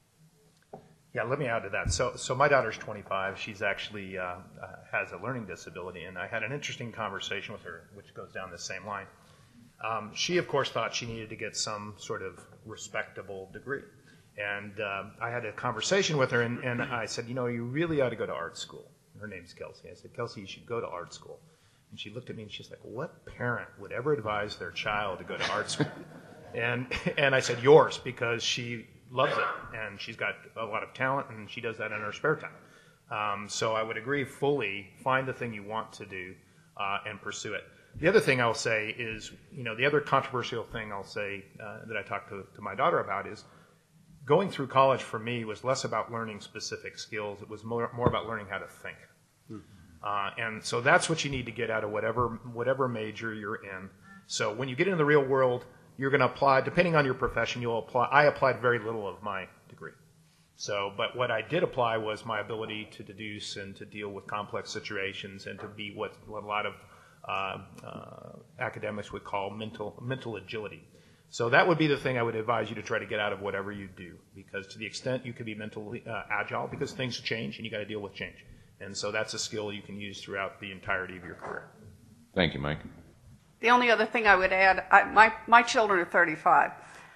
Speaker 2: Yeah, let me add to that. So, so my daughter's twenty-five. She's actually uh, uh, has a learning disability, and I had an interesting conversation with her, which goes down the same line. Um, she, of course, thought she needed to get some sort of respectable degree. And uh, I had a conversation with her, and, and I said, you know, you really ought to go to art school. Her name's Kelsey. I said, Kelsey, you should go to art school. And she looked at me and she's like, what parent would ever advise their child to go to art school? and and I said, yours, because she loves it, and she's got a lot of talent, and she does that in her spare time. Um, so I would agree fully, find the thing you want to do uh, and pursue it. The other thing I'll say is, you know, the other controversial thing I'll say uh, that I talked to, to my daughter about is, going through college for me was less about learning specific skills. It was more, more about learning how to think. Mm-hmm. Uh, and so that's what you need to get out of whatever whatever major you're in. So when you get into the real world, you're going to apply, depending on your profession, you'll apply. I applied very little of my degree. So, but what I did apply was my ability to deduce and to deal with complex situations and to be what, what a lot of uh, uh, academics would call mental mental agility. So that would be the thing I would advise you to try to get out of whatever you do, because to the extent you can be mentally uh, agile, because things change and you got to deal with change. And so that's a skill you can use throughout the entirety of your career.
Speaker 1: Thank you, Mike.
Speaker 3: The only other thing I would add, I, my, my children are thirty-five,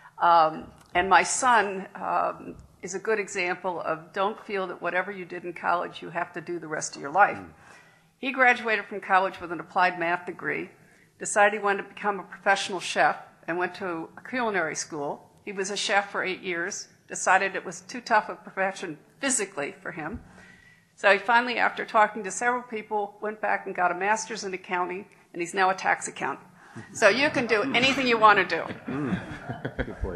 Speaker 3: um, and my son um, is a good example of don't feel that whatever you did in college you have to do the rest of your life. Mm. He graduated from college with an applied math degree, decided he wanted to become a professional chef, and went to a culinary school. He was a chef for eight years, decided it was too tough a profession physically for him. So he finally, after talking to several people, went back and got a master's in accounting, and he's now a tax accountant. So you can do anything you want to do.
Speaker 5: Mm. Good point.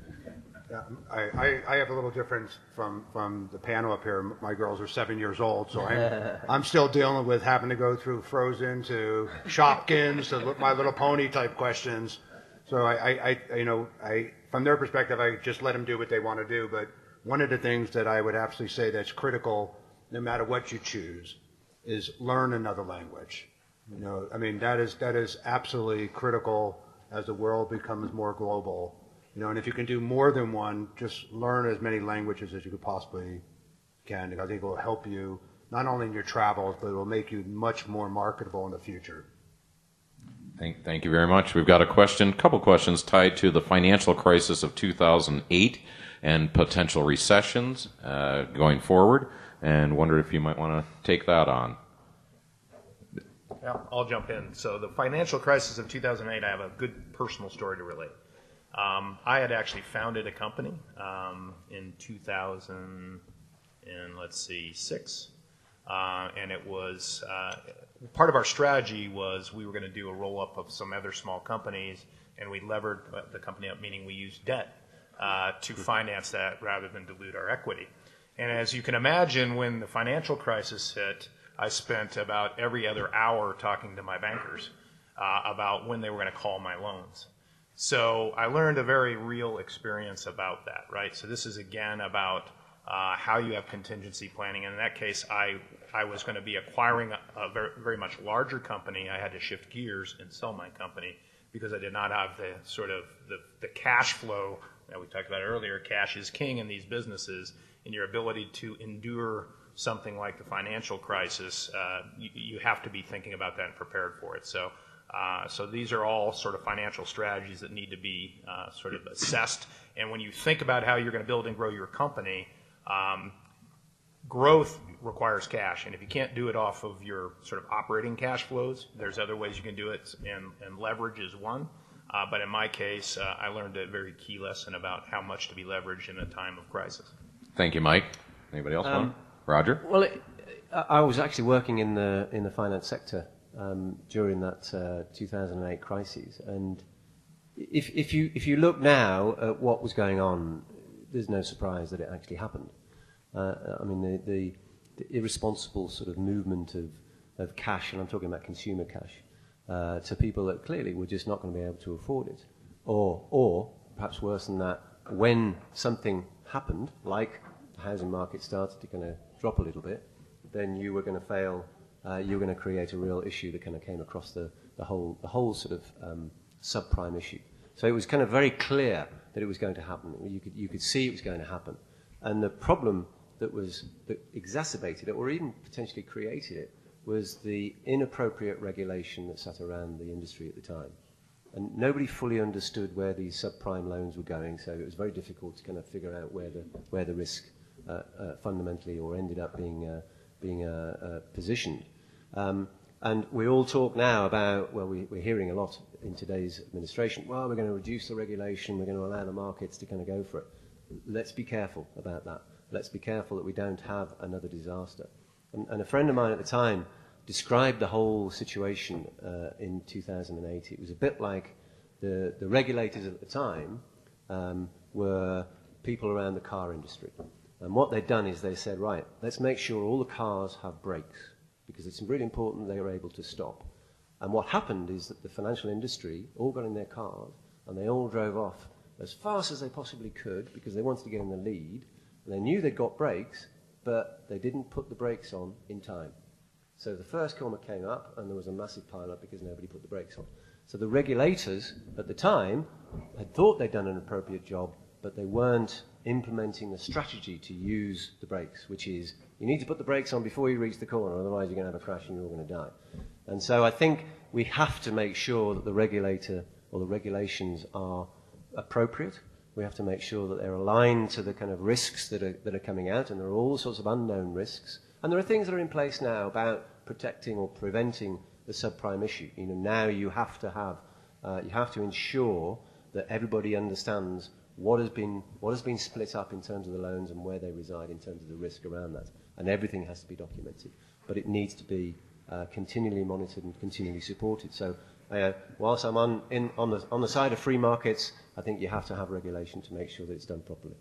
Speaker 4: Yeah, I, I, I have a little difference from, from the panel up here. My girls are seven years old, so I'm, I'm still dealing with having to go through Frozen to Shopkins to My Little Pony type questions. So I, I, I, you know, I, from their perspective, I just let them do what they want to do. But one of the things that I would absolutely say that's critical, no matter what you choose, is learn another language. You know, I mean, that is that is absolutely critical as the world becomes more global. You know, and if you can do more than one, just learn as many languages as you could possibly can. I think it will help you not only in your travels, but it will make you much more marketable in the future.
Speaker 1: Thank, thank you very much. We've got a question, a couple questions tied to the financial crisis of two thousand eight and potential recessions uh, going forward, and wondered if you might want to take that on.
Speaker 2: Yeah, I'll jump in. So the financial crisis of two thousand eight, I have a good personal story to relate. Um, I had actually founded a company um, in two thousand, and let's see, six. Uh, and it was uh, part of our strategy was we were going to do a roll-up of some other small companies, and we levered the company up, meaning we used debt uh, to finance that rather than dilute our equity. And as you can imagine, when the financial crisis hit, I spent about every other hour talking to my bankers uh, about when they were going to call my loans. So I learned a very real experience about that, right? So this is, again, about Uh, how you have contingency planning. And in that case, I I was going to be acquiring a, a very, very much larger company. I had to shift gears and sell my company because I did not have the sort of the, the cash flow that we talked about earlier. Cash is king in these businesses, and your ability to endure something like the financial crisis, uh, you, you have to be thinking about that and prepared for it. So. Uh, so these are all sort of financial strategies that need to be uh, sort of assessed. And when you think about how you're going to build and grow your company, um, growth requires cash. And if you can't do it off of your sort of operating cash flows, there's other ways you can do it, and, and leverage is one. Uh, but in my case, uh, I learned a very key lesson about how much to be leveraged in a time of crisis.
Speaker 1: Thank you, Mike. Anybody else um, want? Roger?
Speaker 5: Well, it, I was actually working in the in the finance sector Um, during that uh, two thousand eight crisis, and if, if you if you look now at what was going on, there's no surprise that it actually happened. Uh, I mean, the, the, the irresponsible sort of movement of, of cash, and I'm talking about consumer cash, uh, to people that clearly were just not going to be able to afford it, or or perhaps worse than that, when something happened, like the housing market started to kind of drop a little bit, then you were going to fail. Uh, you were going to create a real issue that kind of came across the, the whole the whole sort of um, subprime issue. So it was kind of very clear that it was going to happen. You could you could see it was going to happen, and the problem that was that exacerbated it, or even potentially created it, was the inappropriate regulation that sat around the industry at the time. and nobody fully understood where these subprime loans were going, so it was very difficult to kind of figure out where the, where the risk uh, uh, fundamentally or ended up being, uh, being uh, uh, positioned. Um, and we all talk now about, well, we, we're hearing a lot in today's administration, well, we're going to reduce the regulation, we're going to allow the markets to kind of go for it. Let's be careful about that. Let's be careful that we don't have another disaster. And, and a friend of mine at the time described the whole situation uh, in two thousand eight. It was a bit like the, the regulators at the time um, were people around the car industry. And what they'd done is they said, right, let's make sure all the cars have brakes, because it's really important they are able to stop. And what happened is that the financial industry all got in their cars and they all drove off as fast as they possibly could because they wanted to get in the lead. And they knew they'd got brakes, but they didn't put the brakes on in time. So the first corner came up and there was a massive pile-up because nobody put the brakes on. So the regulators at the time had thought they'd done an appropriate job, but they weren't implementing the strategy to use the brakes, which is you need to put the brakes on before you reach the corner, otherwise you're going to have a crash and you're all going to die. And so I think we have to make sure that the regulator or the regulations are appropriate. We have to make sure that they're aligned to the kind of risks that are, that are coming out, and there are all sorts of unknown risks. And there are things that are in place now about protecting or preventing the subprime issue. You know, now you have to have, uh, you have to ensure that everybody understands what has been what has been split up in terms of the loans and where they reside in terms of the risk around that. And everything has to be documented, but it needs to be uh, continually monitored and continually supported. So, uh, whilst I'm on in on the on the side of free markets, I think you have to have regulation to make sure that it's done properly.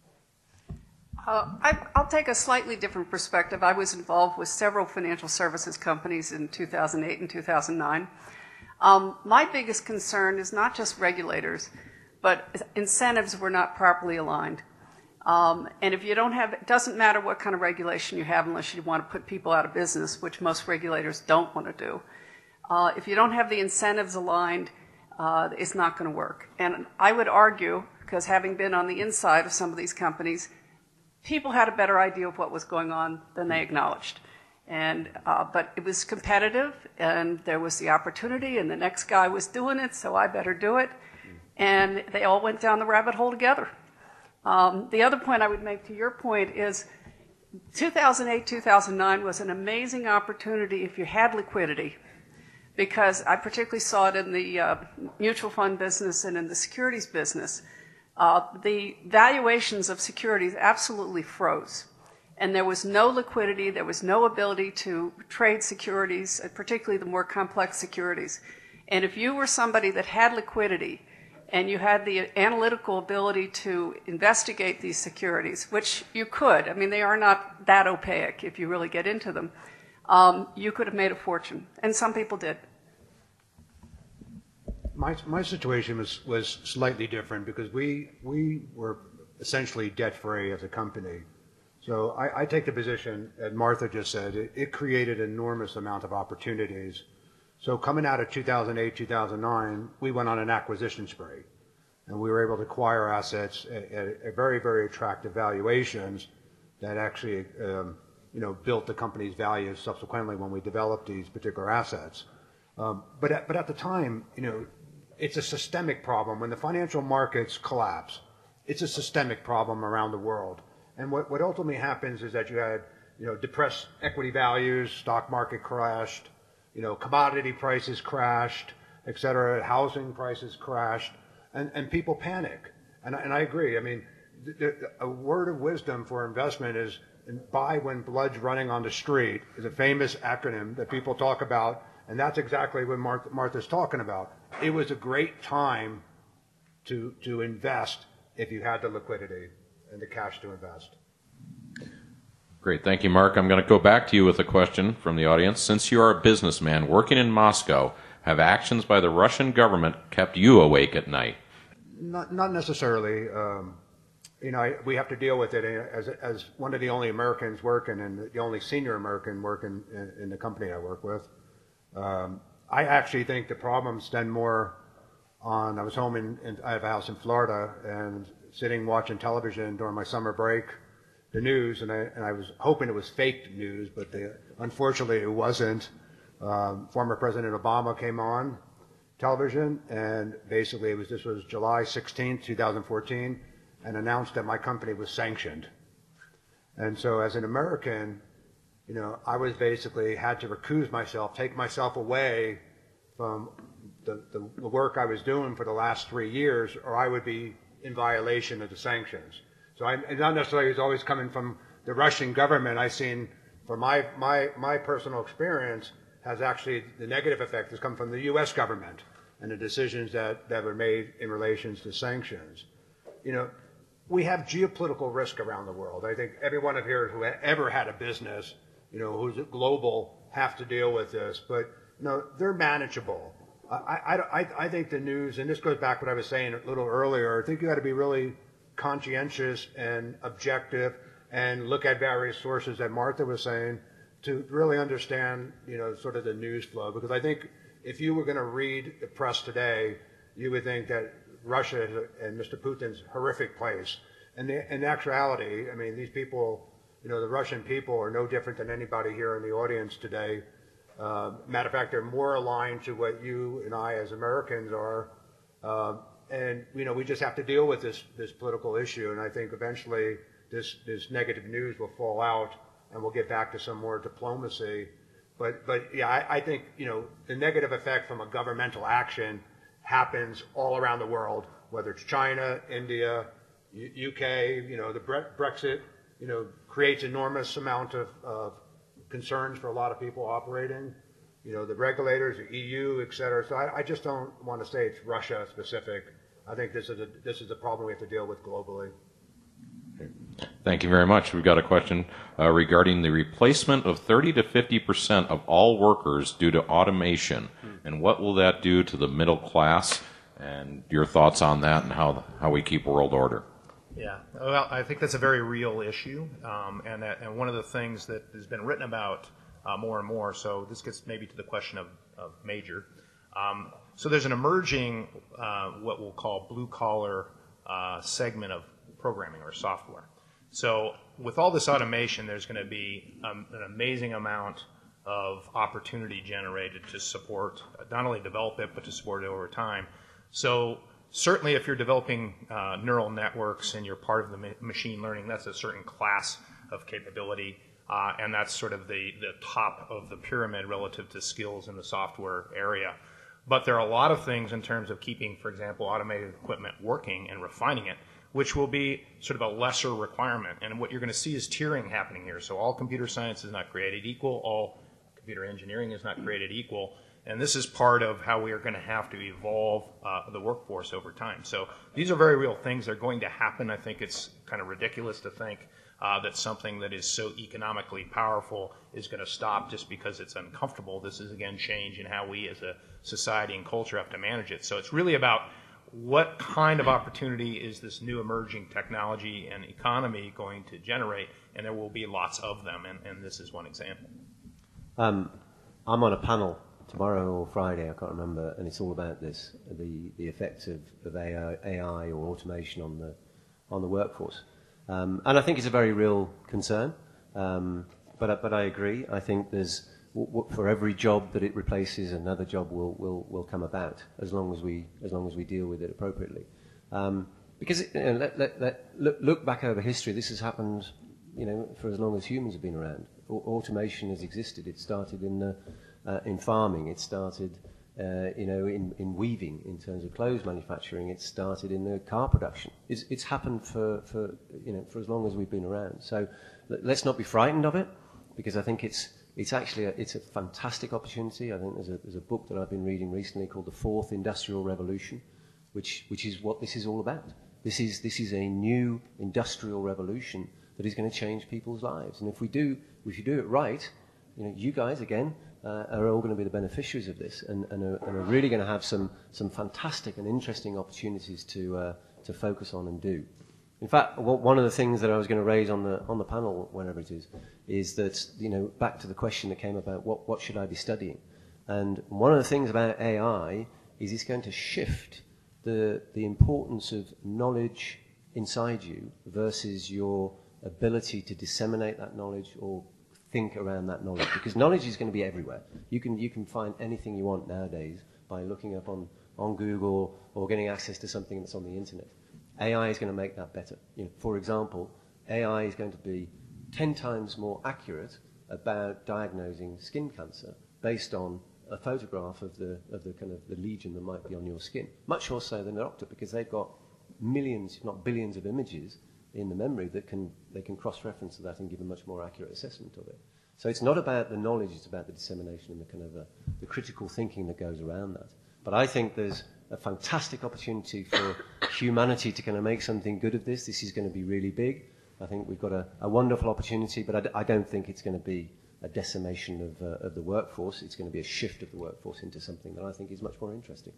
Speaker 3: Uh, I, I'll take a slightly different perspective. I was involved with several financial services companies in two thousand eight and two thousand nine. Um, my biggest concern is not just regulators, but incentives were not properly aligned. Um, and if you don't have, it doesn't matter what kind of regulation you have unless you want to put people out of business, which most regulators don't want to do. Uh, if you don't have the incentives aligned, uh, it's not going to work. And I would argue, because having been on the inside of some of these companies, people had a better idea of what was going on than they acknowledged. And, uh, but it was competitive, and there was the opportunity, and the next guy was doing it, so I better do it. And they all went down the rabbit hole together. Um, the other point I would make to your point is two thousand eight, two thousand nine was an amazing opportunity if you had liquidity, because I particularly saw it in the uh, mutual fund business and in the securities business. Uh, the valuations of securities absolutely froze. And there was no liquidity, there was no ability to trade securities, particularly the more complex securities. And if you were somebody that had liquidity and you had the analytical ability to investigate these securities, which you could, I mean, they are not that opaque if you really get into them, um, you could have made a fortune. And some people did.
Speaker 4: My, my situation was, was slightly different because we, we were essentially debt-free as a company. So I, I take the position, as Martha just said, it, it created an enormous amount of opportunities. So coming out of two thousand eight, two thousand nine, we went on an acquisition spree. And we were able to acquire assets at, at, at very, very attractive valuations that actually um, you know, built the company's value subsequently when we developed these particular assets. Um, but, at, but at the time, you know, it's a systemic problem. When the financial markets collapse, it's a systemic problem around the world. And what, what ultimately happens is that you had, you know, depressed equity values, stock market crashed, you know, commodity prices crashed, et cetera, housing prices crashed, and, and people panic. And, and I agree. I mean, the, the, a word of wisdom for investment is buy when blood's running on the street is a famous acronym that people talk about, and that's exactly what Martha, Martha's talking about. It was a great time to, to invest if you had the liquidity and the cash to invest.
Speaker 1: Great. Thank you, Mark. I'm going to go back to you with a question from the audience. Since you are a businessman working in Moscow, have actions by the Russian government kept you awake at night?
Speaker 4: Not, not necessarily. Um, you know, I, we have to deal with it as, as one of the only Americans working and the only senior American working in, in the company I work with. Um, I actually think the problem stemmed more on, I was home in, in, I have a house in Florida, and sitting watching television during my summer break, the news, and I, and I was hoping it was fake news, but the, unfortunately it wasn't. Um, former President Obama came on, television, and basically it was this was July sixteenth, two thousand fourteen, and announced that my company was sanctioned. And so as an American, you know, I was basically had to recuse myself, take myself away from the, the, the work I was doing for the last three years, or I would be in violation of the sanctions. So I'm not necessarily was always coming from the Russian government. I've seen, from my, my, my personal experience, has actually the negative effect has come from the U S government and the decisions that, that were made in relations to sanctions. You know, we have geopolitical risk around the world. I think every one of here who ever had a business, you know, who's global, have to deal with this, but you know, they're manageable. I, I, I think the news, and this goes back to what I was saying a little earlier, I think you got to be really conscientious and objective and look at various sources that Martha was saying to really understand, you know, sort of the news flow. Because I think if you were going to read the press today, you would think that Russia and Mister Putin's a horrific place. And the, in actuality, I mean, these people, you know, the Russian people are no different than anybody here in the audience today. Uh, matter of fact, they're more aligned to what you and I as Americans are. Uh, and, you know, we just have to deal with this, this political issue. And I think eventually this, this negative news will fall out and we'll get back to some more diplomacy. But, but yeah, I, I think, you know, the negative effect from a governmental action happens all around the world, whether it's China, India, U- UK, you know, the Bre- Brexit, you know, creates enormous amount of, of concerns for a lot of people operating, you know, the regulators, the E U, et cetera. So I, I just don't want to say it's Russia specific. I think this is a, this is a problem we have to deal with globally.
Speaker 1: Thank you very much. We've got a question uh, regarding the replacement of thirty to fifty percent of all workers due to automation, and what will that do to the middle class, and your thoughts on that and how, how we keep world order.
Speaker 2: Yeah, well, I think that's a very real issue, um, and that, and one of the things that has been written about uh, more and more. So this gets maybe to the question of, of major. Um, so there's an emerging uh, what we'll call blue collar uh, segment of programming or software. So with all this automation, there's going to be um, an amazing amount of opportunity generated to support, uh, not only develop it, but to support it over time. So certainly if you're developing uh, neural networks and you're part of the ma- machine learning, that's a certain class of capability, uh, and that's sort of the, the top of the pyramid relative to skills in the software area. But there are a lot of things in terms of keeping, for example, automated equipment working and refining it, which will be sort of a lesser requirement. And what you're going to see is tiering happening here. So all computer science is not created equal, all computer engineering is not created equal. And this is part of how we are going to have to evolve uh, the workforce over time. So these are very real things. They're going to happen. I think it's kind of ridiculous to think uh, that something that is so economically powerful is going to stop just because it's uncomfortable. This is, again, change in how we as a society and culture have to manage it. So it's really about what kind of opportunity is this new emerging technology and economy going to generate, and there will be lots of them, and, and this is one example.
Speaker 5: Um, I'm on a panel tomorrow or Friday, I can't remember, and it's all about this, the, the effects of, of A I, A I or automation on the, on the workforce. Um, and I think it's a very real concern, um, but, but I agree. I think there's, w- w- for every job that it replaces, another job will, will, will come about, as long as we, as long as we deal with it appropriately. Um, because, you know, let, let, let, look, look back over history, this has happened, you know, for as long as humans have been around. A- automation has existed. It started in the Uh, in farming, it started, uh, you know, in, in weaving, in terms of clothes manufacturing. It started in the car production. It's, it's happened for, for, you know, for as long as we've been around. So let's not be frightened of it, because I think it's, it's actually a, it's a fantastic opportunity. I think there's a, there's a book that I've been reading recently called The Fourth Industrial Revolution, which, which is what this is all about. This is, this is a new industrial revolution that is going to change people's lives. And if we do, if you do it right, you know, you guys, again, Uh, are all going to be the beneficiaries of this, and, and, are, and are really going to have some, some fantastic and interesting opportunities to, uh, to focus on and do. In fact, one of the things that I was going to raise on the, on the panel, whenever it is, is that, you know, back to the question that came about what, what should I be studying? And one of the things about A I is it's going to shift the, the importance of knowledge inside you versus your ability to disseminate that knowledge or think around that knowledge, because knowledge is going to be everywhere. You can you can find anything you want nowadays by looking up on, on Google or getting access to something that's on the internet. A I is going to make that better. You know, for example, A I is going to be ten times more accurate about diagnosing skin cancer based on a photograph of the of the kind of the lesion that might be on your skin, much more so than a doctor, because they've got millions, if not billions, of images in the memory that can they can cross-reference to that and give a much more accurate assessment of it. So it's not about the knowledge; it's about the dissemination and the kind of uh, the critical thinking that goes around that. But I think there's a fantastic opportunity for humanity to kind of make something good of this. This is going to be really big. I think we've got a, a wonderful opportunity, but I, d- I don't think it's going to be a decimation of, uh, of the workforce. It's going to be a shift of the workforce into something that I think is much more interesting.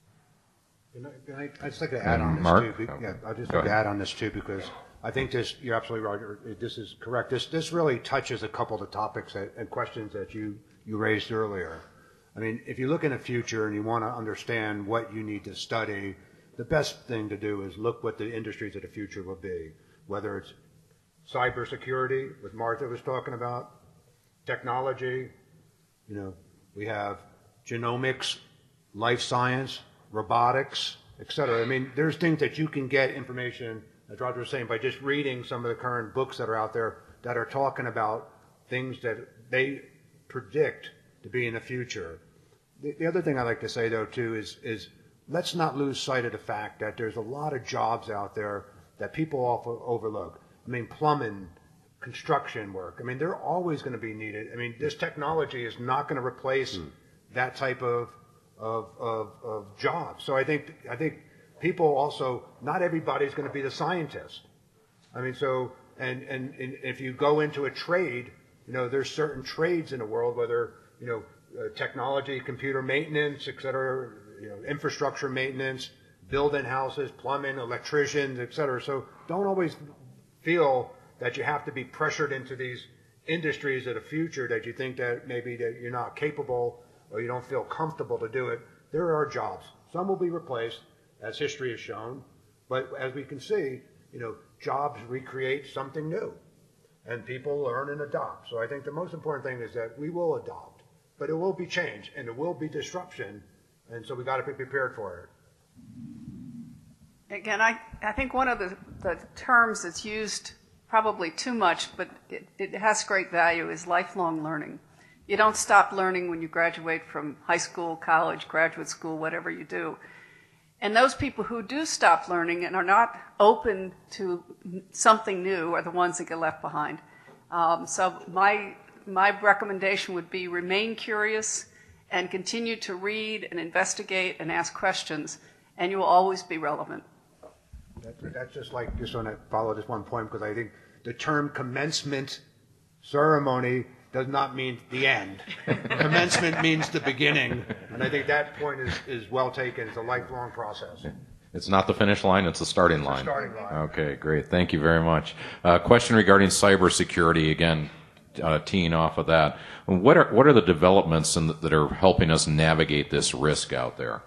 Speaker 4: And I, and I, I'd just like to add on this
Speaker 1: Mark?
Speaker 4: too. Be,
Speaker 1: Okay.
Speaker 4: yeah, I'd just
Speaker 1: Go
Speaker 4: like to
Speaker 1: ahead.
Speaker 4: add on this too, because I think this, you're absolutely right. This is correct. This this really touches a couple of the topics that, and questions that you, you raised earlier. I mean, if you look in the future and you want to understand what you need to study, the best thing to do is look what the industries of the future will be, whether it's cybersecurity, what Martha was talking about, technology, you know, we have genomics, life science, robotics, et cetera. I mean, there's things that you can get information, as Roger was saying, by just reading some of the current books that are out there that are talking about things that they predict to be in the future. The, the other thing I like to say, though, too, is, is let's not lose sight of the fact that there's a lot of jobs out there that people often overlook. I mean, plumbing, construction work. I mean, they're always going to be needed. I mean, this technology is not going to replace mm. that type of, of, of, of job. So I think, I think people also, not everybody's going to be the scientist. I mean, so, and, and, and if you go into a trade, you know, there's certain trades in the world, whether, you know, uh, technology, computer maintenance, et cetera, you know, infrastructure maintenance, building houses, plumbing, electricians, et cetera. So don't always feel that you have to be pressured into these industries of the future that you think that maybe that you're not capable or you don't feel comfortable to do it. There are jobs. Some will be replaced, as history has shown, but as we can see, you know, jobs recreate something new, and people learn and adopt. So I think the most important thing is that we will adopt, but it will be change and it will be disruption, and so we got to be prepared for it.
Speaker 3: Again, I, I think one of the, the terms that's used probably too much, but it, it has great value, is lifelong learning. You don't stop learning when you graduate from high school, college, graduate school, whatever you do. And those people who do stop learning and are not open to something new are the ones that get left behind. Um, so my, my recommendation would be remain curious and continue to read and investigate and ask questions, and you will always be relevant.
Speaker 4: That, that's just like, just want to follow this one point, because I think the term commencement ceremony does not mean the end. Commencement means the beginning, and I think that point is, is well taken. It's a lifelong process.
Speaker 1: It's not the finish line, it's the starting line.
Speaker 4: Starting line.
Speaker 1: Okay, great. Thank you very much. Uh, question regarding cybersecurity, again, uh, teeing off of that. What are, what are the developments in the, that are helping us navigate this risk out there?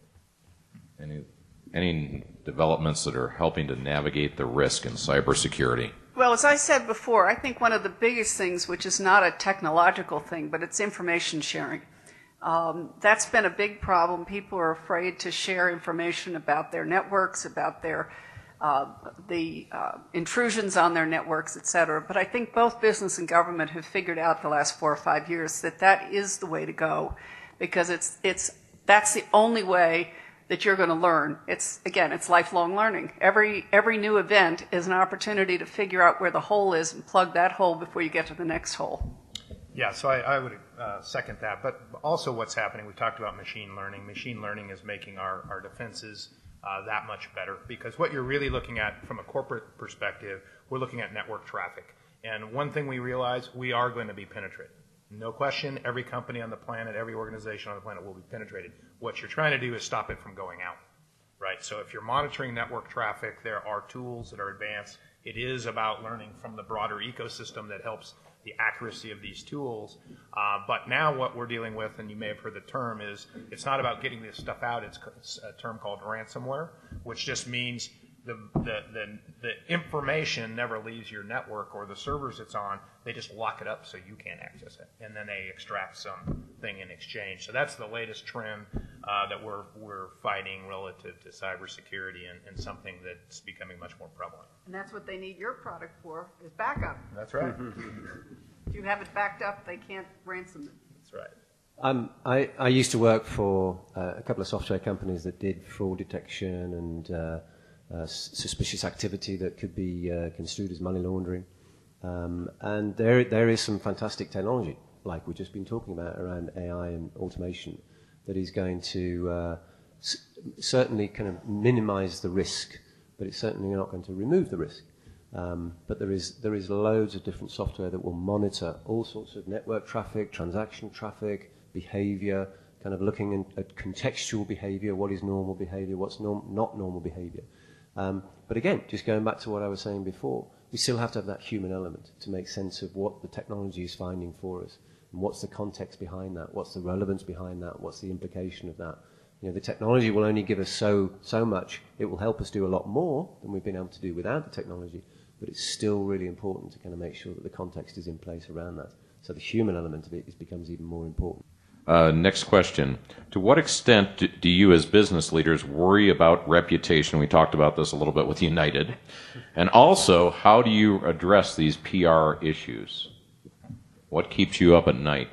Speaker 1: Any, any developments that are helping to navigate the risk in cybersecurity?
Speaker 3: Well, as I said before, I think one of the biggest things, which is not a technological thing, but it's information sharing. Um, that's been a big problem. People are afraid to share information about their networks, about their uh, the uh, intrusions on their networks, et cetera. But I think both business and government have figured out the last four or five years that that is the way to go, because it's it's that's the only way that you're going to learn. It's, again, it's lifelong learning. Every every new event is an opportunity to figure out where the hole is and plug that hole before you get to the next hole.
Speaker 2: Yeah, so I, I would uh, second that. But also what's happening, we talked about machine learning. Machine learning is making our, our defenses uh, that much better, because what you're really looking at from a corporate perspective, we're looking at network traffic. And one thing we realize, we are going to be penetrated. No question, every company on the planet, every organization on the planet will be penetrated. What you're trying to do is stop it from going out, right? So if you're monitoring network traffic, there are tools that are advanced. It is about learning from the broader ecosystem that helps the accuracy of these tools. Uh, but now what we're dealing with, and you may have heard the term, is it's not about getting this stuff out. It's, it's a term called ransomware, which just means The, the, the, the information never leaves your network or the servers it's on. They just lock it up so you can't access it. And then they extract something in exchange. So that's the latest trend. uh, that we're we're fighting relative to cybersecurity and, and something that's becoming much more prevalent.
Speaker 3: And that's what they need your product for, is backup.
Speaker 2: That's right.
Speaker 3: If you have it backed up, they can't ransom it.
Speaker 2: That's right.
Speaker 5: Um, I, I used to work for uh, a couple of software companies that did fraud detection and uh, uh, suspicious activity that could be uh, construed as money laundering. Um, and there, there is some fantastic technology, like we've just been talking about, around A I and automation, that is going to uh, s- certainly kind of minimize the risk, but it's certainly not going to remove the risk. Um, but there is there is loads of different software that will monitor all sorts of network traffic, transaction traffic, behavior, kind of looking in, at contextual behavior, what is normal behavior, what's norm, not normal behavior. Um, but again, just going back to what I was saying before, we still have to have that human element to make sense of what the technology is finding for us, and what's the context behind that, what's the relevance behind that, what's the implication of that. You know, the technology will only give us so so much. It will help us do a lot more than we've been able to do without the technology, but it's still really important to kind of make sure that the context is in place around that. So the human element of it is, becomes even more important.
Speaker 1: Uh, next question. To what extent do, do you as business leaders worry about reputation? We talked about this a little bit with United. And also, how do you address these P R issues? What keeps you up at night?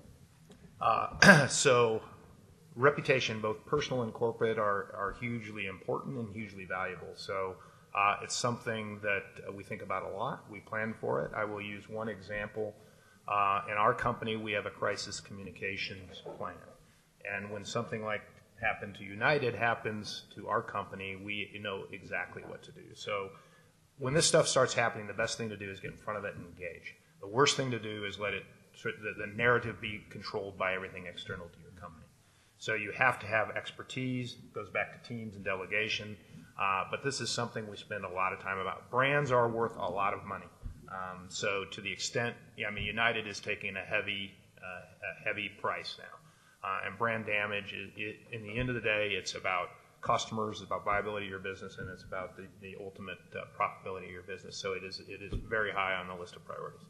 Speaker 2: Uh, so reputation, both personal and corporate, are, are hugely important and hugely valuable. So uh, it's something that uh, we think about a lot. We plan for it. I will use one example. Uh, in our company, we have a crisis communications plan. And when something like happened to United happens to our company, we know exactly what to do. So when this stuff starts happening, the best thing to do is get in front of it and engage. The worst thing to do is let it, the, the narrative be controlled by everything external to your company. So you have to have expertise. It goes back to teams and delegation. Uh, but this is something we spend a lot of time about. Brands are worth a lot of money. Um, so to the extent, yeah, I mean, United is taking a heavy, uh, a heavy price now, uh, and brand damage. Is, it, in the end of the day, it's about customers, it's about viability of your business, and it's about the, the ultimate uh, profitability of your business. So it is, it is very high on the list of priorities.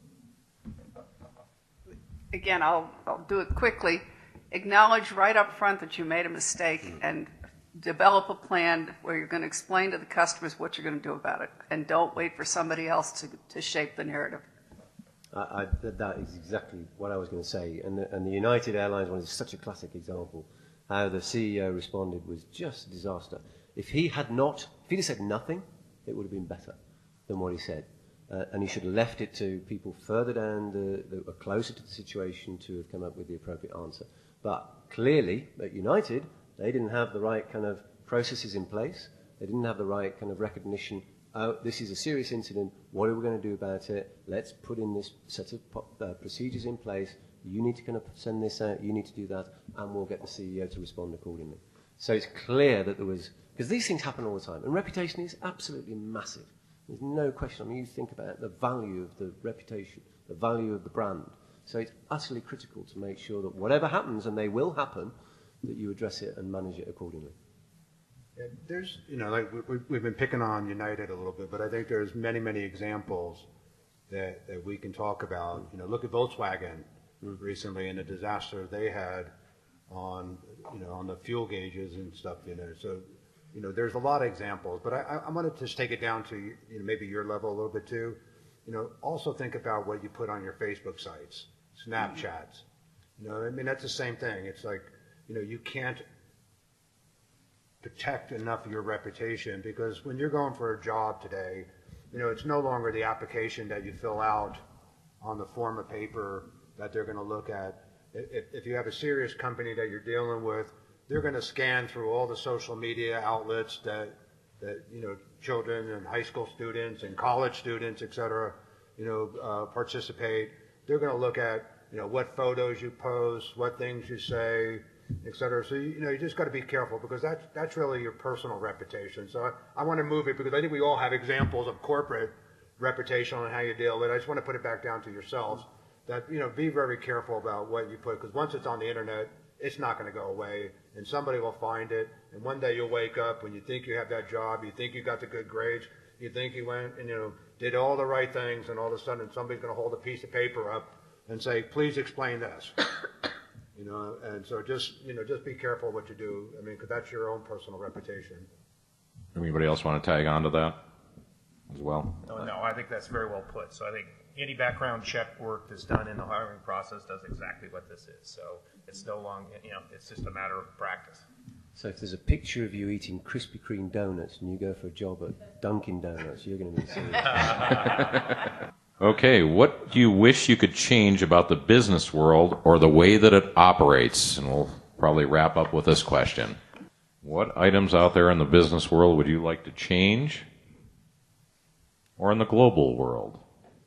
Speaker 3: Again, I'll, I'll do it quickly. Acknowledge right up front that you made a mistake and develop a plan where you're going to explain to the customers what you're going to do about it, and don't wait for somebody else to, to shape the narrative.
Speaker 5: I, I, that is exactly what I was going to say. And the, and the United Airlines one is such a classic example. How the C E O responded was just a disaster. If he had not, if he'd have said nothing, it would have been better than what he said. Uh, and he should have left it to people further down, the, that were closer to the situation, to have come up with the appropriate answer. But clearly, at United, they didn't have the right kind of processes in place. They didn't have the right kind of recognition. Oh, this is a serious incident. What are we going to do about it? Let's put in this set of uh, procedures in place. You need to kind of send this out. You need to do that, and we'll get the C E O to respond accordingly. So it's clear that there was, because these things happen all the time, and reputation is absolutely massive. There's no question. I mean, you think about the value of the reputation, the value of the brand. So it's utterly critical to make sure that whatever happens, and they will happen, that you address it and manage it accordingly.
Speaker 4: Yeah, there's, you know, like we, we've been picking on United a little bit, but I think there's many, many examples that, that we can talk about. You know, look at Volkswagen mm. recently and the disaster they had on, you know, on the fuel gauges and stuff. You know, so, you know, there's a lot of examples. But I, I, I want to just take it down to, you know, maybe your level a little bit too. You know, also think about what you put on your Facebook sites, Snapchats. You know, I mean, that's the same thing. It's like, you know, you can't protect enough of your reputation, because when you're going for a job today, you know, it's no longer the application that you fill out on the form of paper that they're going to look at. If, if you have a serious company that you're dealing with, they're going to scan through all the social media outlets that, that you know, children and high school students and college students, et cetera, you know, uh, participate. They're going to look at, you know, what photos you post, what things you say, et cetera. So, you, you know, you just got to be careful, because that's, that's really your personal reputation. So I, I want to move it, because I think we all have examples of corporate reputation and how you deal with it. I just want to put it back down to yourselves that, you know, be very careful about what you put, because once it's on the internet, it's not going to go away, and somebody will find it. And one day you'll wake up when you think you have that job, you think you got the good grades, you think you went and, you know, did all the right things, and all of a sudden somebody's going to hold a piece of paper up and say, please explain this. You know, and so just, you know, just be careful what you do. I mean, because that's your own personal reputation.
Speaker 1: Anybody else want to tag on to that as well?
Speaker 2: No, no, I think that's very well put. So I think any background check work that's done in the hiring process does exactly what this is. So it's no longer, you know, it's just a matter of practice.
Speaker 5: So if there's a picture of you eating Krispy Kreme donuts and you go for a job at Dunkin' Donuts, you're going to be serious.
Speaker 1: Okay, what do you wish you could change about the business world or the way that it operates? And we'll probably wrap up with this question. What items out there in the business world would you like to change? Or in the global world?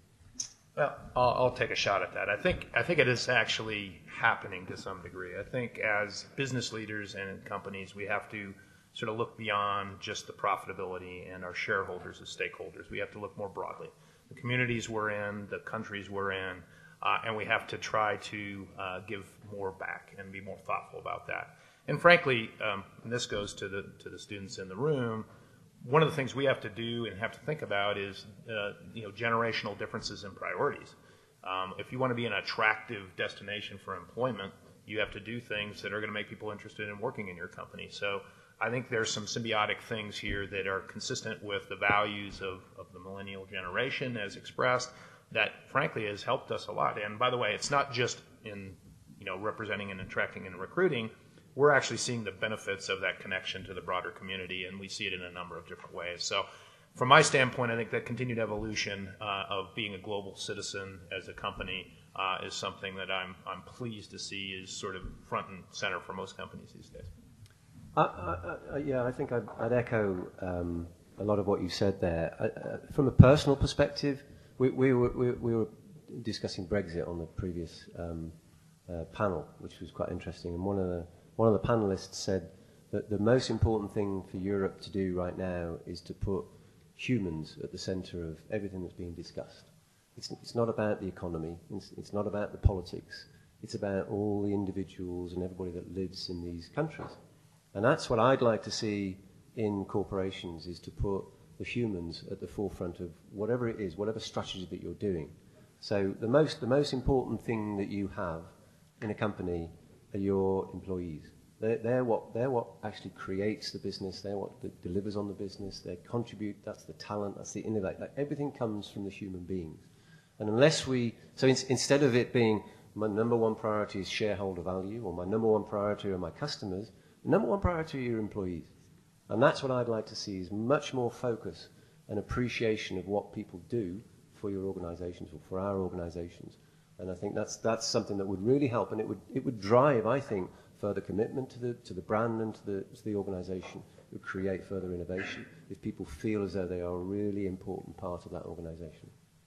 Speaker 2: Well, I'll, I'll take a shot at that. I think I think it is actually happening to some degree. I think as business leaders and companies, we have to sort of look beyond just the profitability and our shareholders as stakeholders. We have to look more broadly. The communities we're in, the countries we're in, uh, and we have to try to uh, give more back and be more thoughtful about that. And frankly, um, and this goes to the to the students in the room, one of the things we have to do and have to think about is uh, you know, generational differences in priorities. Um, if you want to be an attractive destination for employment, you have to do things that are going to make people interested in working in your company. So I think there's some symbiotic things here that are consistent with the values of, of the millennial generation as expressed that frankly has helped us a lot. And by the way, it's not just in, you know, representing and attracting and recruiting. We're actually seeing the benefits of that connection to the broader community, and we see it in a number of different ways. So from my standpoint, I think that continued evolution uh, of being a global citizen as a company uh, is something that I'm, I'm pleased to see is sort of front and center for most companies these days.
Speaker 5: I, I, I, yeah, I think I'd, I'd echo um, a lot of what you said there. Uh, uh, from a personal perspective, we, we, were, we, we were discussing Brexit on the previous um, uh, panel, which was quite interesting. And one of the one of the panelists said that the most important thing for Europe to do right now is to put humans at the centre of everything that's being discussed. It's, it's not about the economy. It's, it's not about the politics. It's about all the individuals and everybody that lives in these countries. And that's what I'd like to see in corporations, is to put the humans at the forefront of whatever it is, whatever strategy that you're doing. So the most, the most important thing that you have in a company are your employees. They're, they're, what, they're what actually creates the business. They're what delivers on the business. They contribute. That's the talent. That's the innovate. Like, everything comes from the human beings. And unless we... So in, instead of it being my number one priority is shareholder value, or my number one priority are my customers, the number one priority are your employees. And that's what I'd like to see, is much more focus and appreciation of what people do for your organizations or for our organizations. And I think that's that's something that would really help, and it would it would drive, I think, further commitment to the to the brand and to the to the organization. It would create further innovation if people feel as though they are a really important part of that organization.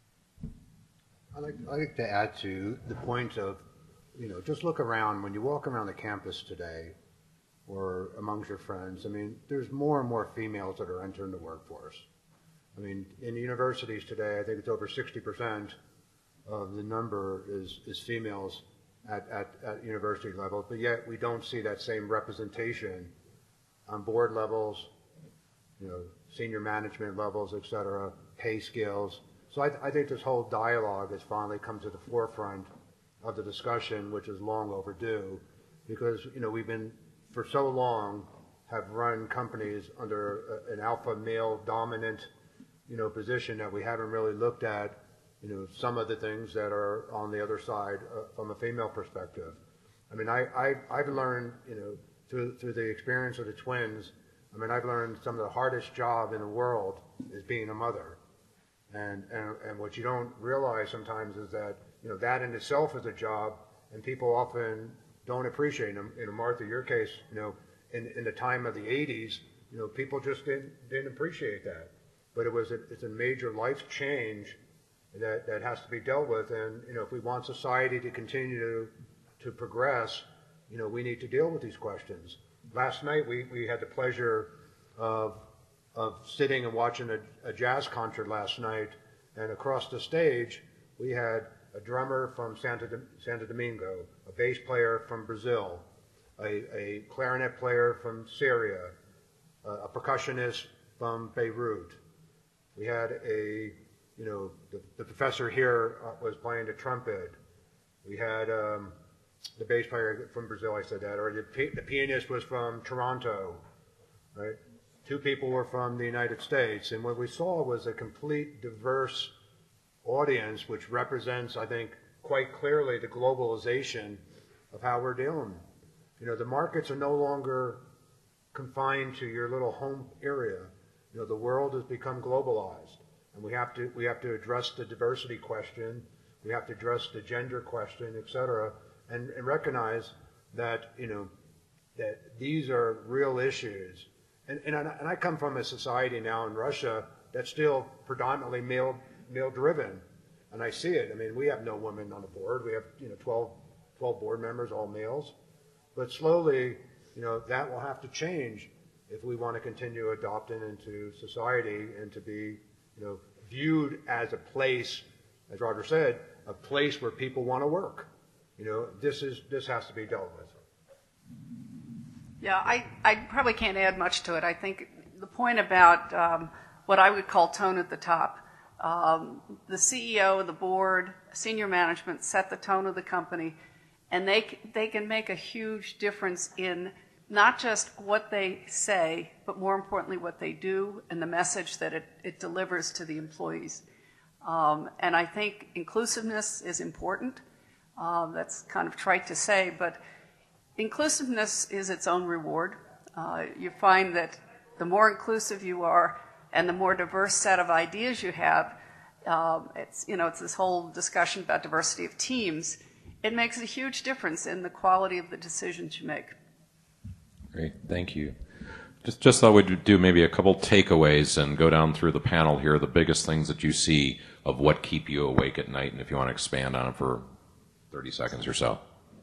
Speaker 4: I like I like to add to the point of, you know, just look around when you walk around the campus today, or amongst your friends. I mean, there's more and more females that are entering the workforce. I mean, in universities today, I think it's over sixty percent of the number is, is females at, at, at university level, but yet we don't see that same representation on board levels, you know, senior management levels, et cetera, pay scales. So I, I think this whole dialogue has finally come to the forefront of the discussion, which is long overdue, because, you know, we've been, for so long, have run companies under a, an alpha male dominant, you know, position that we haven't really looked at, you know, some of the things that are on the other side uh, from a female perspective. I mean, I, I, I've learned, you know, through, through the experience of the twins, I mean, I've learned some of the hardest job in the world is being a mother. And, and, and what you don't realize sometimes is that, you know, that in itself is a job, and people often don't appreciate them. You know, Martha, your case, you know, in, in the time of the eighties, you know, people just didn't, didn't appreciate that. But it was a, it's a major life change that, that has to be dealt with. And, you know, if we want society to continue to, to progress, you know, we need to deal with these questions. Last night we, we had the pleasure of, of sitting and watching a, a jazz concert last night, and across the stage we had a drummer from Santa, Santa Domingo, a bass player from Brazil, a, a clarinet player from Syria, a, a percussionist from Beirut. We had a, you know, the, the professor here uh, was playing the trumpet. We had um, the bass player from Brazil, I said that, or the, pi- the pianist was from Toronto, right? Two people were from the United States, and what we saw was a complete diverse audience, which represents, I think, quite clearly the globalization of how we're dealing. You know, the markets are no longer confined to your little home area. You know, the world has become globalized, and we have to we have to address the diversity question, we have to address the gender question, et cetera, and, and recognize that, you know, that these are real issues. And, and, I, and I come from a society now in Russia that's still predominantly male male driven, and I see it. I mean, we have no women on the board. We have, you know, twelve, twelve board members, all males. But slowly, you know, that will have to change if we want to continue adopting into society and to be, you know, viewed as a place, as Roger said, a place where people want to work. You know, this is this has to be dealt with.
Speaker 3: Yeah, I, I probably can't add much to it. I think the point about um, what I would call tone at the top, um, the C E O, the board, senior management set the tone of the company, and they they can make a huge difference in not just what they say, but more importantly what they do and the message that it, it delivers to the employees. Um, and I think inclusiveness is important. Uh, that's kind of trite to say, but inclusiveness is its own reward. Uh, you find that the more inclusive you are and the more diverse set of ideas you have, um, it's, you know, it's this whole discussion about diversity of teams. It makes a huge difference in the quality of the decisions you make.
Speaker 1: Great, thank you. Just, just thought we'd do maybe a couple takeaways and go down through the panel here, the biggest things that you see of what keep you awake at night, and if you want to expand on it for thirty seconds or so.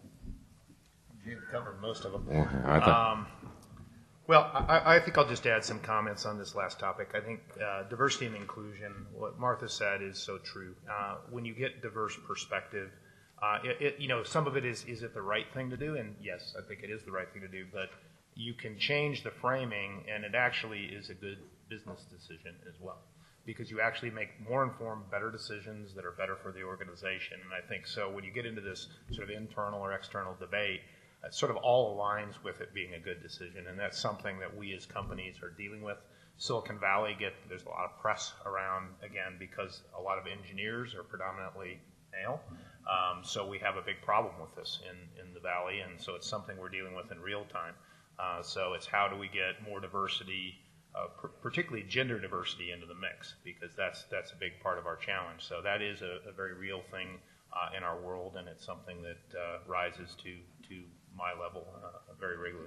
Speaker 2: You covered most of them.
Speaker 1: Well, I thought,
Speaker 2: Um, well, I, I think I'll just add some comments on this last topic. I think uh, diversity and inclusion, what Martha said is so true. Uh, when you get diverse perspective, uh, it, it, you know, some of it is, is it the right thing to do? And yes, I think it is the right thing to do, but you can change the framing, and it actually is a good business decision as well, because you actually make more informed, better decisions that are better for the organization. And I think so when you get into this sort of internal or external debate, it sort of all aligns with it being a good decision, and that's something that we as companies are dealing with. Silicon Valley, get there's a lot of press around, again, because a lot of engineers are predominantly male. Um, so we have a big problem with this in, in the Valley, and so it's something we're dealing with in real time. Uh, so it's how do we get more diversity, uh, pr- particularly gender diversity, into the mix, because that's that's a big part of our challenge. So that is a, a very real thing uh, in our world, and it's something that uh, rises to to my level uh, very regularly.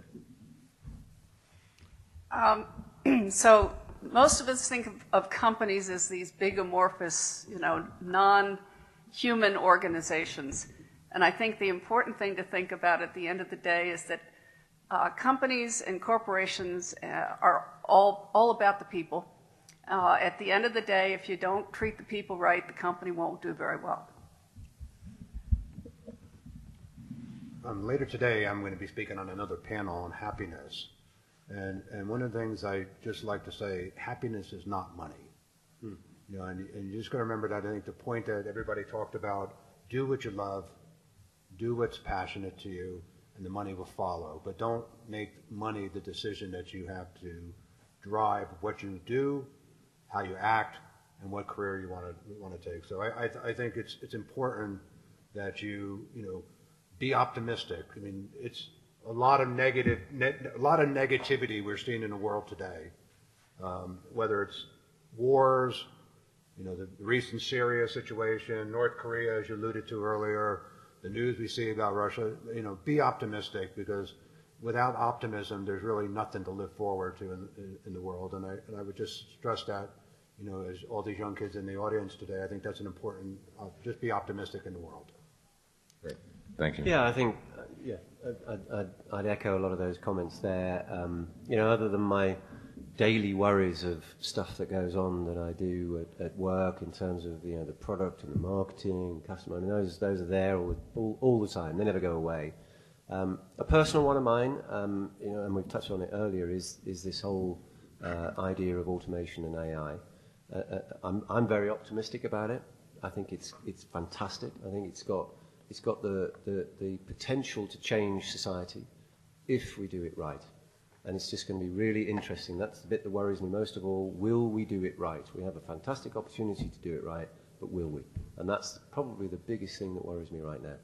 Speaker 3: Um, so most of us think of, of companies as these big amorphous, you know, non-human organizations. And I think the important thing to think about at the end of the day is that uh, companies and corporations uh, are all, all about the people. Uh, at the end of the day, if you don't treat the people right, the company won't do very well.
Speaker 4: Um, later today, I'm going to be speaking on another panel on happiness. And, and one of the things I just like to say, happiness is not money. Hmm. You know, and, and you just got to remember that. I think the point that everybody talked about, do what you love, do what's passionate to you, and the money will follow. But don't make money the decision that you have to drive what you do, how you act, and what career you want to want to take. So I, I, th- I think it's it's important that you you know be optimistic. I mean, it's a lot of negative, ne- a lot of negativity we're seeing in the world today. Um, whether it's wars, you know, the, the recent Syria situation, North Korea, as you alluded to earlier, the news we see about Russia. You know, be optimistic, because without optimism, there's really nothing to live forward to in, in, in the world. And I, and I would just stress that, you know, as all these young kids in the audience today, I think that's an important. Uh, just be optimistic in the world.
Speaker 1: great. Thank you.
Speaker 5: Yeah, I think, uh, yeah, I'd, I'd, I'd echo a lot of those comments there. Um, you know, other than my daily worries of stuff that goes on that I do at, at work in terms of, you know, the product and the marketing, customer, I mean, those, those are there all, all, all the time. They never go away. Um, a personal one of mine, um, you know, and we've touched on it earlier, is, is this whole uh, idea of automation and A I. Uh, uh, I'm, I'm very optimistic about it. I think it's, it's fantastic. I think it's got it's got the, the, the potential to change society if we do it right. And it's just going to be really interesting. That's the bit that worries me most of all. Will we do it right? We have a fantastic opportunity to do it right, but will we? And that's probably the biggest thing that worries me right now.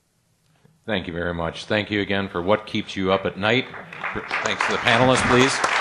Speaker 1: Thank you very much. Thank you again for what keeps you up at night. Thanks to the panelists, please.